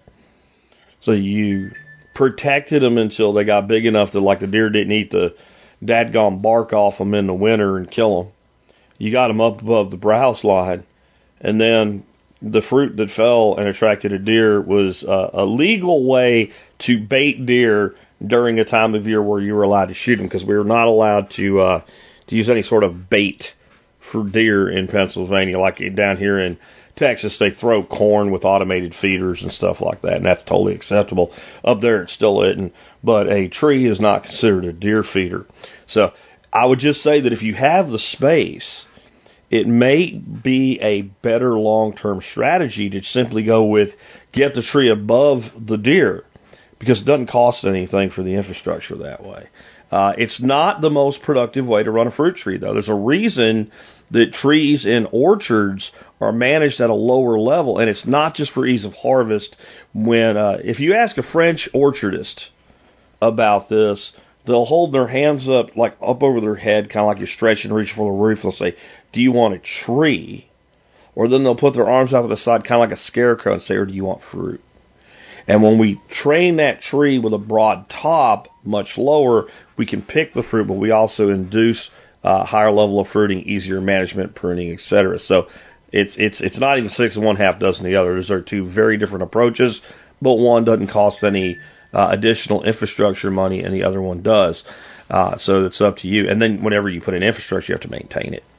So you protected them until they got big enough that like the deer didn't eat the dadgone bark off them in the winter and kill them. You got them up above the browse line, and then the fruit that fell and attracted a deer was uh, a legal way to bait deer during a time of year where you were allowed to shoot them, because we were not allowed to uh, to use any sort of bait for deer in Pennsylvania. Like down here in Texas, they throw corn with automated feeders and stuff like that, and that's totally acceptable. Up there, it still isn't, but a tree is not considered a deer feeder. So I would just say that if you have the space it may be a better long-term strategy to simply go with get the tree above the deer, because it doesn't cost anything for the infrastructure that way. Uh, it's not the most productive way to run a fruit tree, though. There's a reason that trees in orchards are managed at a lower level, and it's not just for ease of harvest. When uh, if you ask a French orchardist about this, they'll hold their hands up, like up over their head, kind of like you're stretching, reaching for the roof. They'll say, "Do you want a tree?" Or then they'll put their arms out to the side, kind of like a scarecrow, and say, "Or do you want fruit?" And when we train that tree with a broad top, much lower, we can pick the fruit, but we also induce uh, higher level of fruiting, easier management, pruning, et cetera. So it's it's it's not even six and one half dozen the other. Those are two very different approaches, but one doesn't cost any uh, additional infrastructure money, and the other one does. Uh, so it's up to you. And then whenever you put in infrastructure, you have to maintain it.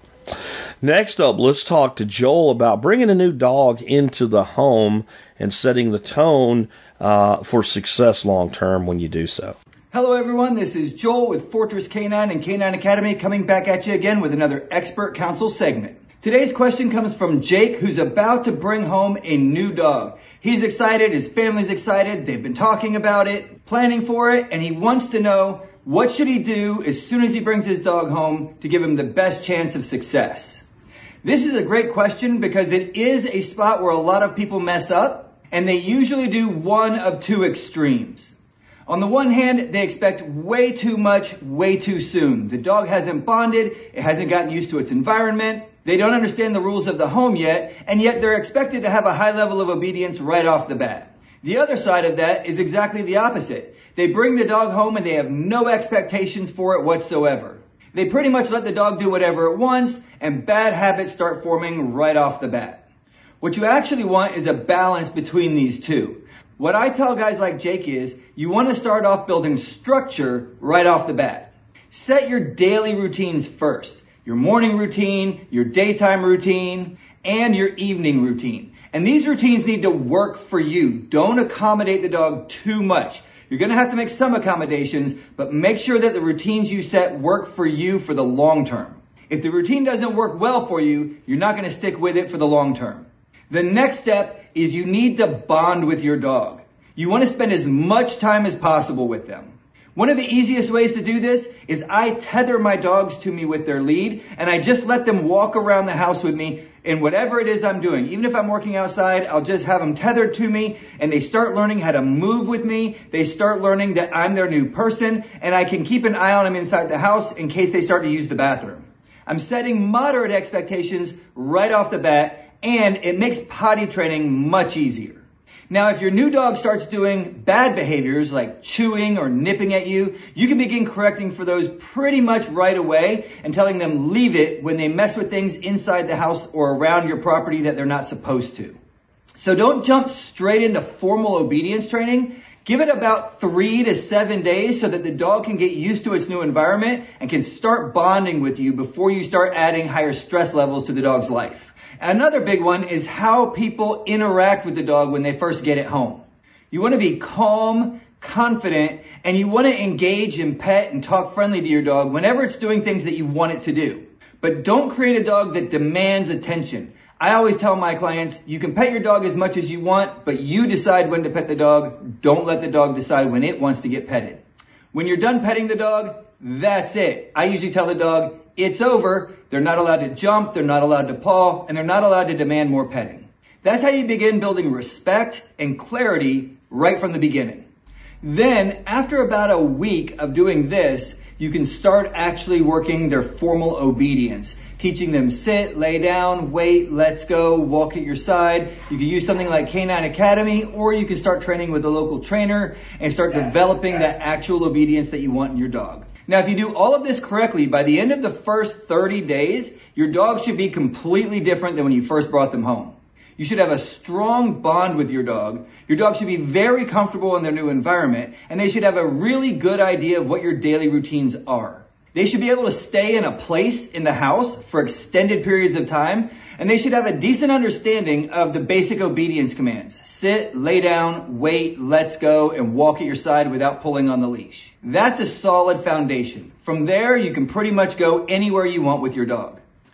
Next up, let's talk to Joel about bringing a new dog into the home and setting the tone uh, for success long term when you do so. Hello everyone, this is Joel with Fortress Canine and Canine Academy coming back at you again with another Expert Counsel segment. Today's question comes from Jake, who's about to bring home a new dog. He's excited, his family's excited, they've been talking about it, planning for it, and he wants to know what should he do as soon as he brings his dog home to give him the best chance of success. This is a great question because it is a spot where a lot of people mess up, and they usually do one of two extremes. On the one hand, they expect way too much, way too soon. The dog hasn't bonded, it hasn't gotten used to its environment, they don't understand the rules of the home yet, and yet they're expected to have a high level of obedience right off the bat. The other side of that is exactly the opposite. They bring the dog home and they have no expectations for it whatsoever. They pretty much let the dog do whatever it wants, and bad habits start forming right off the bat. What you actually want is a balance between these two. What I tell guys like Jake is, you want to start off building structure right off the bat. Set your daily routines first. Your morning routine, your daytime routine, and your evening routine. And these routines need to work for you. Don't accommodate the dog too much. You're going to have to make some accommodations, but make sure that the routines you set work for you for the long term. If the routine doesn't work well for you, you're not going to stick with it for the long term. The next step is you need to bond with your dog. You want to spend as much time as possible with them. One of the easiest ways to do this is I tether my dogs to me with their lead, and I just let them walk around the house with me in whatever it is I'm doing. Even if I'm working outside, I'll just have them tethered to me, and they start learning how to move with me. They start learning that I'm their new person, and I can keep an eye on them inside the house in case they start to use the bathroom. I'm setting moderate expectations right off the bat, and it makes potty training much easier. Now, if your new dog starts doing bad behaviors like chewing or nipping at you, you can begin correcting for those pretty much right away and telling them leave it when they mess with things inside the house or around your property that they're not supposed to. So don't jump straight into formal obedience training. Give it about three to seven days so that the dog can get used to its new environment and can start bonding with you before you start adding higher stress levels to the dog's life. Another big one is how people interact with the dog when they first get it home. You want to be calm, confident, and you want to engage and pet and talk friendly to your dog whenever it's doing things that you want it to do. But don't create a dog that demands attention. I always tell my clients, you can pet your dog as much as you want, but you decide when to pet the dog. Don't let the dog decide when it wants to get petted. When you're done petting the dog, that's it. I usually tell the dog, it's over. They're not allowed to jump, they're not allowed to paw, and they're not allowed to demand more petting. That's how you begin building respect and clarity right from the beginning. Then, after about a week of doing this, you can start actually working their formal obedience. Teaching them sit, lay down, wait, let's go, walk at your side. You can use something like Canine Academy, or you can start training with a local trainer and start developing that actual obedience that you want in your dog. Now, if you do all of this correctly, by the end of the first thirty days, your dog should be completely different than when you first brought them home. You should have a strong bond with your dog. Your dog should be very comfortable in their new environment, and they should have a really good idea of what your daily routines are. They should be able to stay in a place in the house for extended periods of time, and they should have a decent understanding of the basic obedience commands. Sit, lay down, wait, let's go, and walk at your side without pulling on the leash. That's a solid foundation. From there, you can pretty much go anywhere you want with your dog.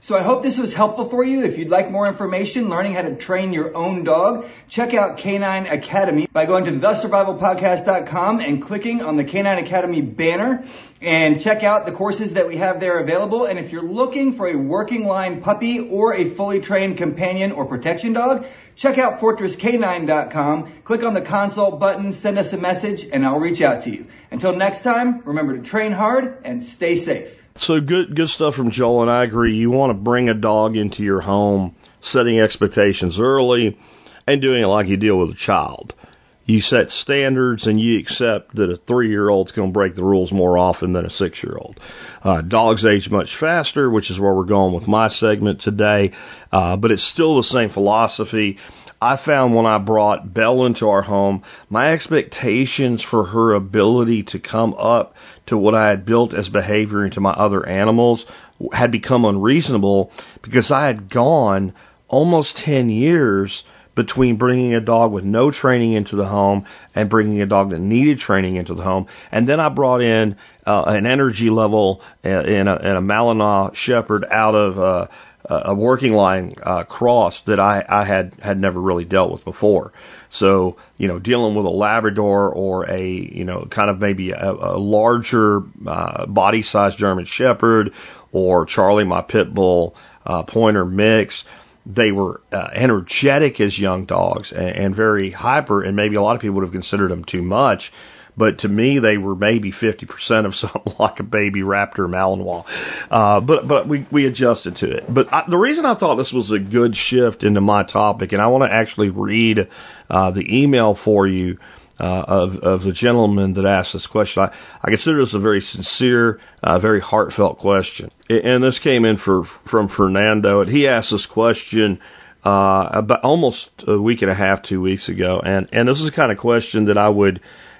So I hope this was helpful for you. If you'd like more information, learning how to train your own dog, check out Canine Academy by going to the survival podcast dot com and clicking on the Canine Academy banner, and check out the courses that we have there available. And if you're looking for a working line puppy or a fully trained companion or protection dog, check out fortress canine dot com. Click on the consult button, send us a message, and I'll reach out to you. Until next time, remember to train hard and stay safe. So good good stuff from Joel, and I agree. You want to bring a dog into your home, setting expectations early, and doing it like you deal with a child. You set standards, and you accept that a three-year-old's going to break the rules more often than a six-year-old. Uh, dogs age much faster, which is where we're going with my segment today, uh, but it's still the same philosophy. I found when I brought Belle into our home, my expectations for her ability to come up to what I had built as behavior into my other animals had become unreasonable, because I had gone almost ten years between bringing a dog with no training into the home and bringing a dog that needed training into the home. And then I brought in uh, an energy level in a, in a Malinois Shepherd out of uh, a working line uh, cross that I, I had, had never really dealt with before. So, you know, dealing with a Labrador or a, you know, kind of maybe a, a larger uh, body size German Shepherd, or Charlie, my pit bull, uh, pointer mix. They were uh, energetic as young dogs and, and very hyper, and maybe a lot of people would have considered them too much. But to me, they were maybe fifty percent of something like a baby Raptor Malinois. Uh, but but we, we adjusted to it. But I, the reason I thought this was a good shift into my topic, and I want to actually read uh, the email for you uh, of, of the gentleman that asked this question. I, I consider this a very sincere, uh, very heartfelt question. And this came in for, from Fernando, and he asked this question uh, about almost a week and a half, two weeks ago. And, and this is the kind of question that I would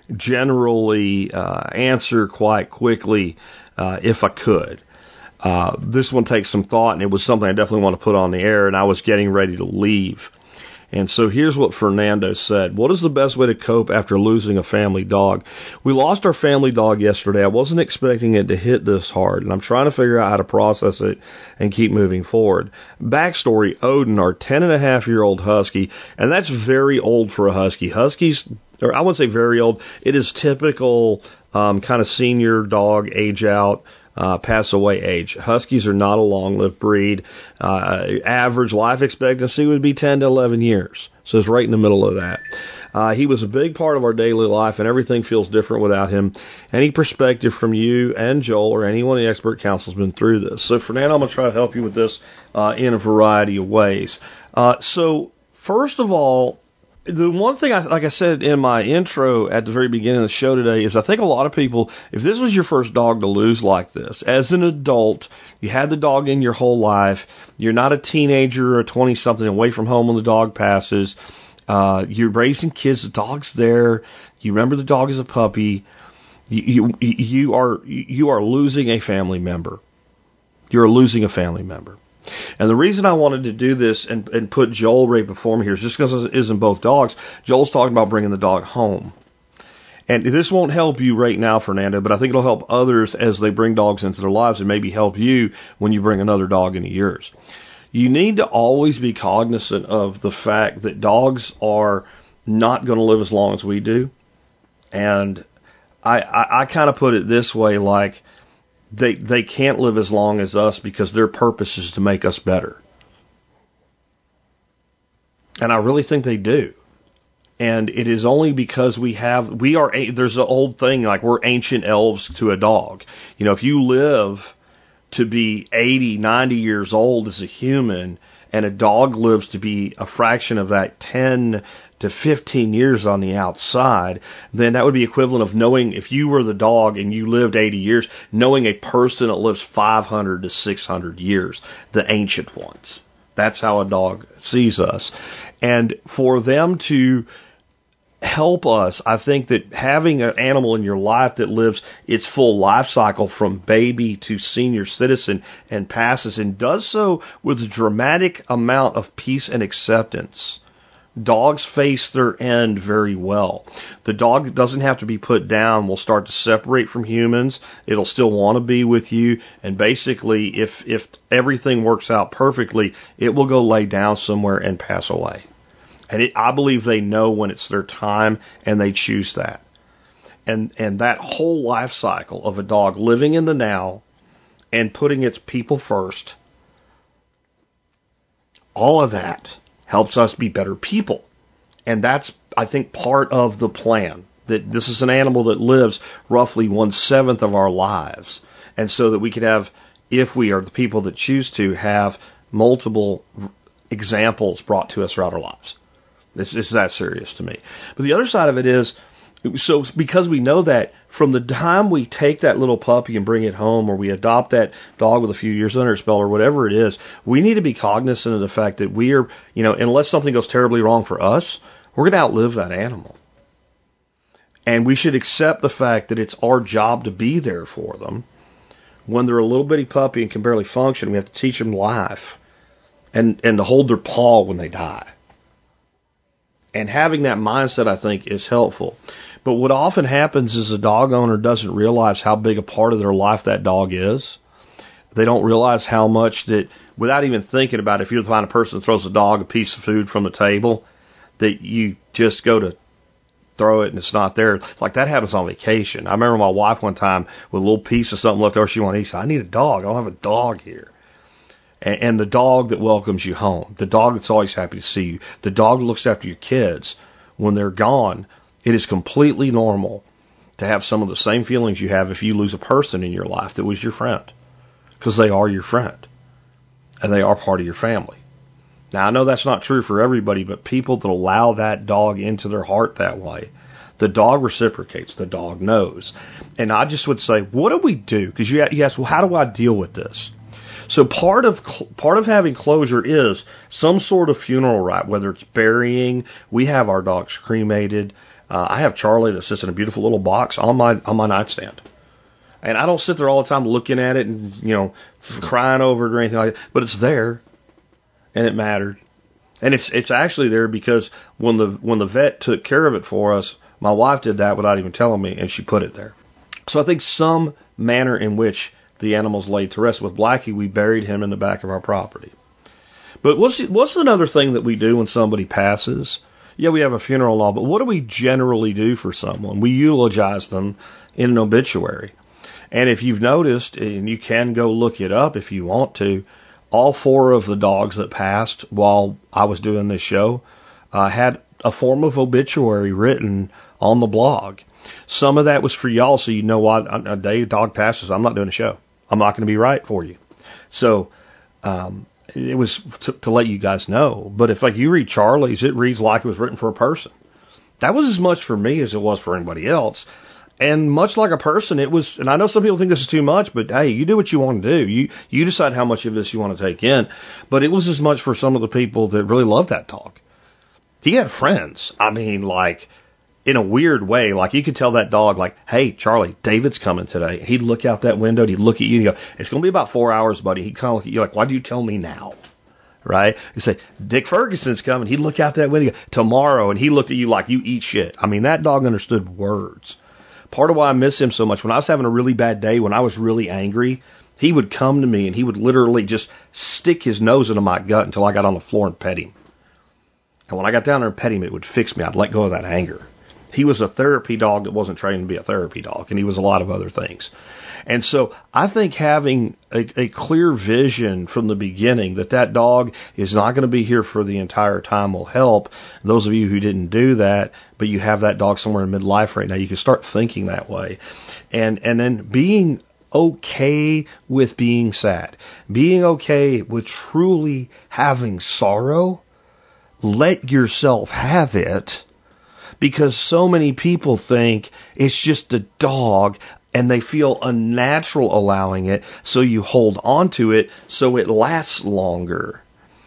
generally uh, answer quite quickly uh, if I could. Uh, this one takes some thought, and it was something I definitely want to put on the air, and I was getting ready to leave. And so here's what Fernando said. What is the best way to cope after losing a family dog? We lost our family dog yesterday. I wasn't expecting it to hit this hard, and I'm trying to figure out how to process it and keep moving forward. Backstory, Odin, our ten and a half year old husky, and that's very old for a husky. Huskies, or I wouldn't say very old, it is typical um, kind of senior dog age out. Uh, pass away age. Huskies are not a long-lived breed. Uh, average life expectancy would be ten to eleven years. So it's right in the middle of that. Uh, he was a big part of our daily life, and everything feels different without him. Any perspective from you and Joel or anyone in the expert council has been through this. So, Fernando, I'm going to try to help you with this uh, in a variety of ways. Uh, so, first of all, the one thing, I, like I said in my intro at the very beginning of the show today, is I think a lot of people, if this was your first dog to lose like this, as an adult, you had the dog in your whole life, you're not a teenager or a twenty-something away from home when the dog passes, uh, you're raising kids, the dog's there, you remember the dog as a puppy, you, you, you are, you are losing a family member. You're losing a family member. And the reason I wanted to do this and, and put Joel right before me here is just because it isn't both dogs. Joel's talking about bringing the dog home. And this won't help you right now, Fernando, but I think it'll help others as they bring dogs into their lives, and maybe help you when you bring another dog into yours. You need to always be cognizant of the fact that dogs are not going to live as long as we do. And I, I, I kind of put it this way, like, They they can't live as long as us because their purpose is to make us better. And I really think they do. And it is only because we have, we are, there's an old thing like we're ancient elves to a dog. You know, if you live to be eighty, ninety years old as a human, and a dog lives to be a fraction of that, ten to fifteen years on the outside, then that would be equivalent of knowing, if you were the dog and you lived eighty years, knowing a person that lives five hundred to six hundred years, the ancient ones. That's how a dog sees us. And for them to help us, I think that having an animal in your life that lives its full life cycle from baby to senior citizen and passes, and does so with a dramatic amount of peace and acceptance, dogs face their end very well. The dog doesn't have to be put down, will start to separate from humans. It'll still want to be with you. And basically, if, if everything works out perfectly, it will go lay down somewhere and pass away. And it, I believe they know when it's their time, and they choose that. And, and that whole life cycle of a dog living in the now and putting its people first, all of that helps us be better people. And that's, I think, part of the plan. That this is an animal that lives roughly one-seventh of our lives. And so that we could have, if we are the people that choose to, have multiple examples brought to us throughout our lives. It's, it's that serious to me. But the other side of it is, so because we know that, from the time we take that little puppy and bring it home, or we adopt that dog with a few years under its belt, or whatever it is, we need to be cognizant of the fact that we are, you know, unless something goes terribly wrong for us, we're going to outlive that animal. And we should accept the fact that it's our job to be there for them. When they're a little bitty puppy and can barely function, we have to teach them life, and, and to hold their paw when they die. And having that mindset, I think, is helpful. But what often happens is a dog owner doesn't realize how big a part of their life that dog is. They don't realize how much that, without even thinking about it, if you're the kind of person that throws a dog a piece of food from the table, that you just go to throw it and it's not there. Like, that happens on vacation. I remember my wife one time with a little piece of something left over she wanted to eat. She said, I need a dog. I don't have a dog here. And, and the dog that welcomes you home, the dog that's always happy to see you, the dog that looks after your kids when they're gone. It is completely normal to have some of the same feelings you have if you lose a person in your life that was your friend, because they are your friend and they are part of your family. Now, I know that's not true for everybody, but people that allow that dog into their heart that way, the dog reciprocates, the dog knows. And I just would say, what do we do? Because you, you ask, well, how do I deal with this? So part of part of having closure is some sort of funeral rite, whether it's burying. We have our dogs cremated. Uh, I have Charlie that sits in a beautiful little box on my on my nightstand. And I don't sit there all the time looking at it and, you know, crying over it or anything like that. But it's there, and it mattered. And it's it's actually there because when the when the vet took care of it for us, my wife did that without even telling me, and she put it there. So I think some manner in which the animal's laid to rest. With Blackie, we buried him in the back of our property. But what's what's another thing that we do when somebody passes? Yeah, we have a funeral and all, but what do we generally do for someone? We eulogize them in an obituary. And if you've noticed, and you can go look it up if you want to, all four of the dogs that passed while I was doing this show uh, had a form of obituary written on the blog. Some of that was for y'all, so you know what, a day a dog passes, I'm not doing a show. I'm not going to be right for you. So, um, it was to, to let you guys know. But if, like, you read Charlie's, it reads like it was written for a person. That was as much for me as it was for anybody else. And much like a person, it was, and I know some people think this is too much, but hey, you do what you want to do. You, you decide how much of this you want to take in. But it was as much for some of the people that really loved that dog. He had friends. I mean, like, in a weird way, like, you could tell that dog, like, hey, Charlie, David's coming today. He'd look out that window, and he'd look at you, and he'd go, it's going to be about four hours, buddy. He'd kind of look at you like, why do you tell me now? Right? He'd say, Dick Ferguson's coming. He'd look out that window, tomorrow, and he looked at you like, you eat shit. I mean, that dog understood words. Part of why I miss him so much, when I was having a really bad day, when I was really angry, he would come to me, and he would literally just stick his nose into my gut until I got on the floor and pet him. And when I got down there and pet him, it would fix me. I'd let go of that anger. He was a therapy dog that wasn't trained to be a therapy dog, and he was a lot of other things. And so I think having a, a clear vision from the beginning that that dog is not going to be here for the entire time will help. And those of you who didn't do that, but you have that dog somewhere in midlife right now, you can start thinking that way. And, and then being okay with being sad, being okay with truly having sorrow. Let yourself have it. Because so many people think it's just a dog and they feel unnatural allowing it, so you hold on to it so it lasts longer.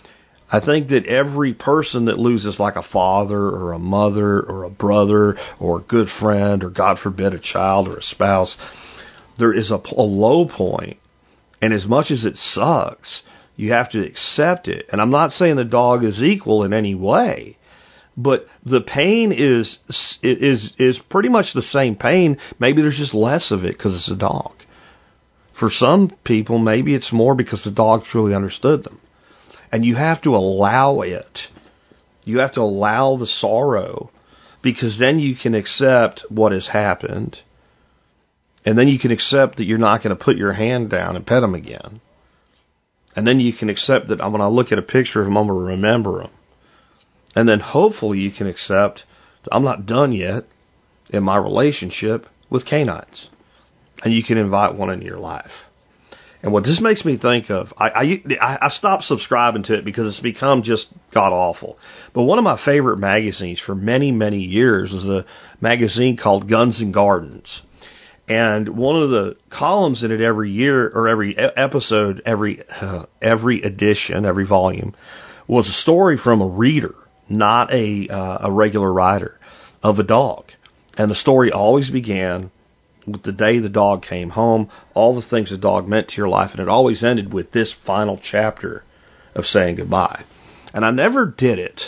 I think that every person that loses, like a father or a mother or a brother or a good friend or, God forbid, a child or a spouse, there is a, a low point. And as much as it sucks, you have to accept it. And I'm not saying the dog is equal in any way. But the pain is is is pretty much the same pain. Maybe there's just less of it because it's a dog. For some people, maybe it's more because the dog truly understood them. And you have to allow it. You have to allow the sorrow, because then you can accept what has happened. And then you can accept that you're not going to put your hand down and pet them again. And then you can accept that when I look at a picture of them, I'm going to remember them. And then hopefully you can accept that I'm not done yet in my relationship with canines. And you can invite one into your life. And what this makes me think of, I, I, I stopped subscribing to it because it's become just god-awful. But one of my favorite magazines for many, many years was a magazine called Guns and Gardens. And one of the columns in it every year, or every episode, every uh, every edition, every volume, was a story from a reader, not a uh, a regular writer, of a dog. And the story always began with the day the dog came home, all the things the dog meant to your life, and it always ended with this final chapter of saying goodbye. And I never did it,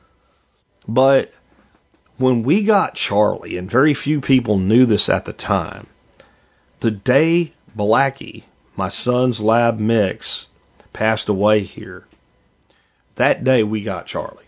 but when we got Charlie, and very few people knew this at the time, the day Blackie, my son's lab mix, passed away here, that day we got Charlie.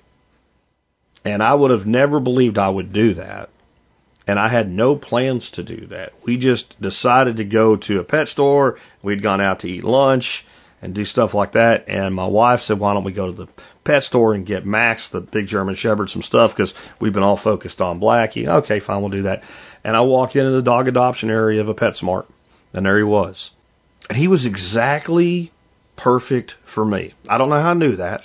And I would have never believed I would do that. And I had no plans to do that. We just decided to go to a pet store. We'd gone out to eat lunch and do stuff like that. And my wife said, why don't we go to the pet store and get Max, the big German Shepherd, some stuff, because we've been all focused on Blackie. Okay, fine, we'll do that. And I walked into the dog adoption area of a PetSmart, and there he was. And he was exactly perfect for me. I don't know how I knew that.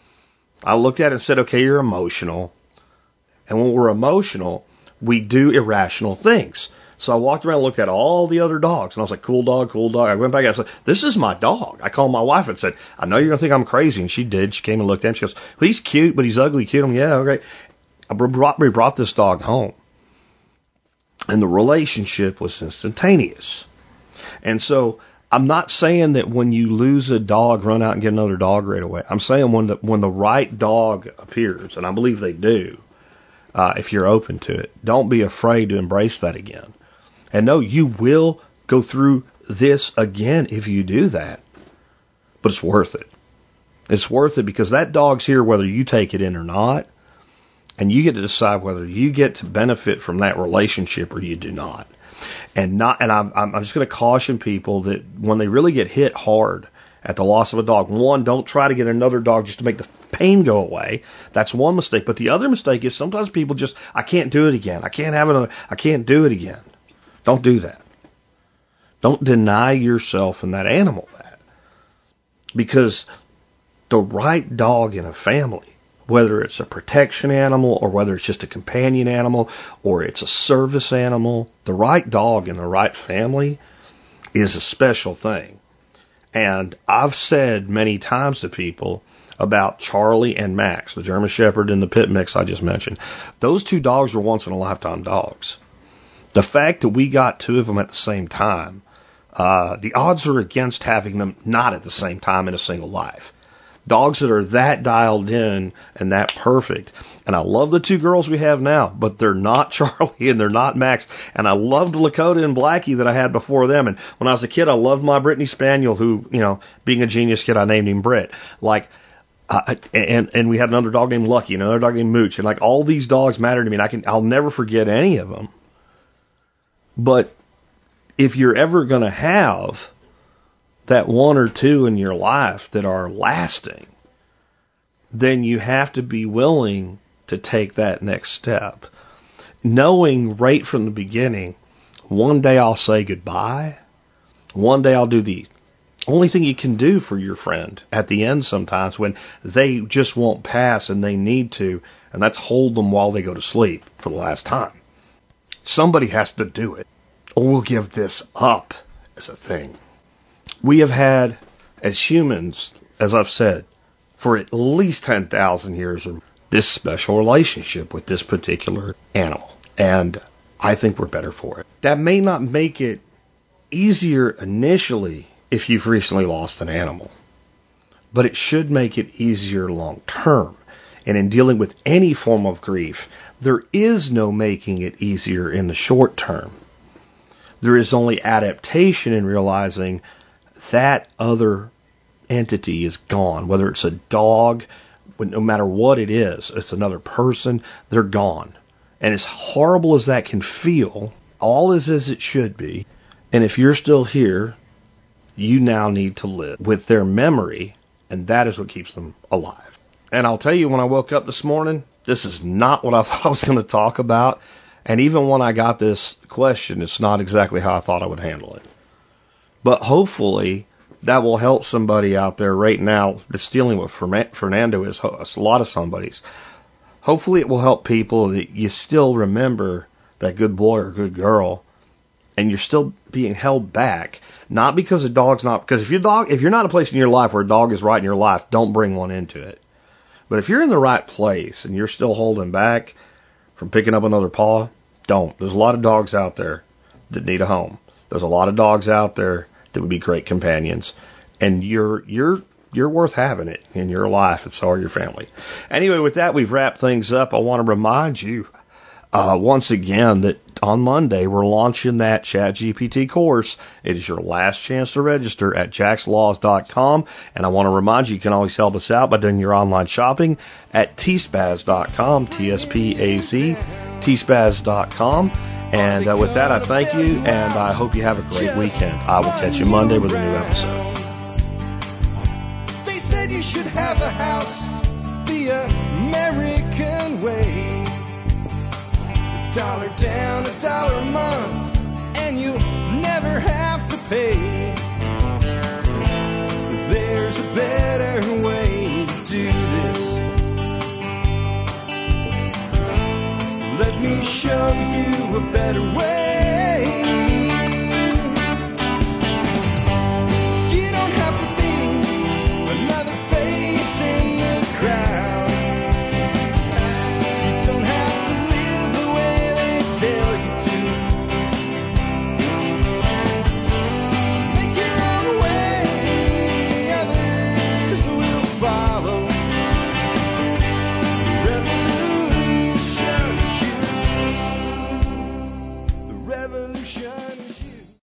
I looked at it and said, okay, you're emotional. And when we're emotional, we do irrational things. So I walked around and looked at all the other dogs, and I was like, cool dog, cool dog. I went back and I said, this is my dog. I called my wife and said, I know you're going to think I'm crazy. And she did. She came and looked at him. She goes, well, he's cute, but he's ugly cute. I'm, yeah, okay. I brought, we brought this dog home, and the relationship was instantaneous. And so I'm not saying that when you lose a dog, run out and get another dog right away. I'm saying when the, when the right dog appears, and I believe they do, Uh, if you're open to it, don't be afraid to embrace that again. And no, you will go through this again if you do that. But it's worth it. It's worth it because that dog's here whether you take it in or not. And you get to decide whether you get to benefit from that relationship or you do not. And not. And I'm, I'm just going to caution people that when they really get hit hard at the loss of a dog, one, don't try to get another dog just to make the pain go away. That's one mistake. But the other mistake is sometimes people just, I can't do it again. I can't have another, I can't do it again. Don't do that. Don't deny yourself and that animal that. Because the right dog in a family, whether it's a protection animal or whether it's just a companion animal or it's a service animal, the right dog in the right family is a special thing. And I've said many times to people about Charlie and Max, the German Shepherd and the pit mix I just mentioned. Those two dogs were once-in-a-lifetime dogs. The fact that we got two of them at the same time, uh, the odds are against having them not at the same time in a single life. Dogs that are that dialed in and that perfect. And I love the two girls we have now, but they're not Charlie and they're not Max. And I loved Lakota and Blackie that I had before them. And when I was a kid, I loved my Brittany Spaniel, who, you know, being a genius kid, I named him Britt. Like, uh, and and we had another dog named Lucky and another dog named Mooch. And like all these dogs matter to me, and I can I'll never forget any of them. But if you're ever going to have that one or two in your life that are lasting, then you have to be willing to take that next step. Knowing right from the beginning, one day I'll say goodbye. One day I'll do the only thing you can do for your friend at the end sometimes when they just won't pass and they need to, and that's hold them while they go to sleep for the last time. Somebody has to do it, or we'll give this up as a thing. We have had, as humans, as I've said, for at least ten thousand years, this special relationship with this particular animal. And I think we're better for it. That may not make it easier initially if you've recently lost an animal, but it should make it easier long term. And in dealing with any form of grief, there is no making it easier in the short term. There is only adaptation in realizing that other entity is gone. Whether it's a dog, no matter what it is, it's another person, they're gone. And as horrible as that can feel, all is as it should be. And if you're still here, you now need to live with their memory, and that is what keeps them alive. And I'll tell you, when I woke up this morning, this is not what I thought I was going to talk about. And even when I got this question, it's not exactly how I thought I would handle it. But hopefully, that will help somebody out there right now that's dealing with Fernando, is a lot of somebody's. Hopefully it will help people that you still remember that good boy or good girl, and you're still being held back. Not because a dog's not, because if your dog, if you're not in a place in your life where a dog is right in your life, don't bring one into it. But if you're in the right place and you're still holding back from picking up another paw, don't. There's a lot of dogs out there that need a home. There's a lot of dogs out there that would be great companions. And you're you're you're worth having it in your life, and so are your family. Anyway, with that, we've wrapped things up. I want to remind you uh, once again that on Monday we're launching that ChatGPT course. It is your last chance to register at jax laws dot com. And I want to remind you, you can always help us out by doing your online shopping at t spaz dot com, T S P A Z, t spaz dot com. And uh, with that, I thank you, and I hope you have a great weekend. I will catch you Monday with a new episode. They said you should have a house the American way. A dollar down, a dollar a month.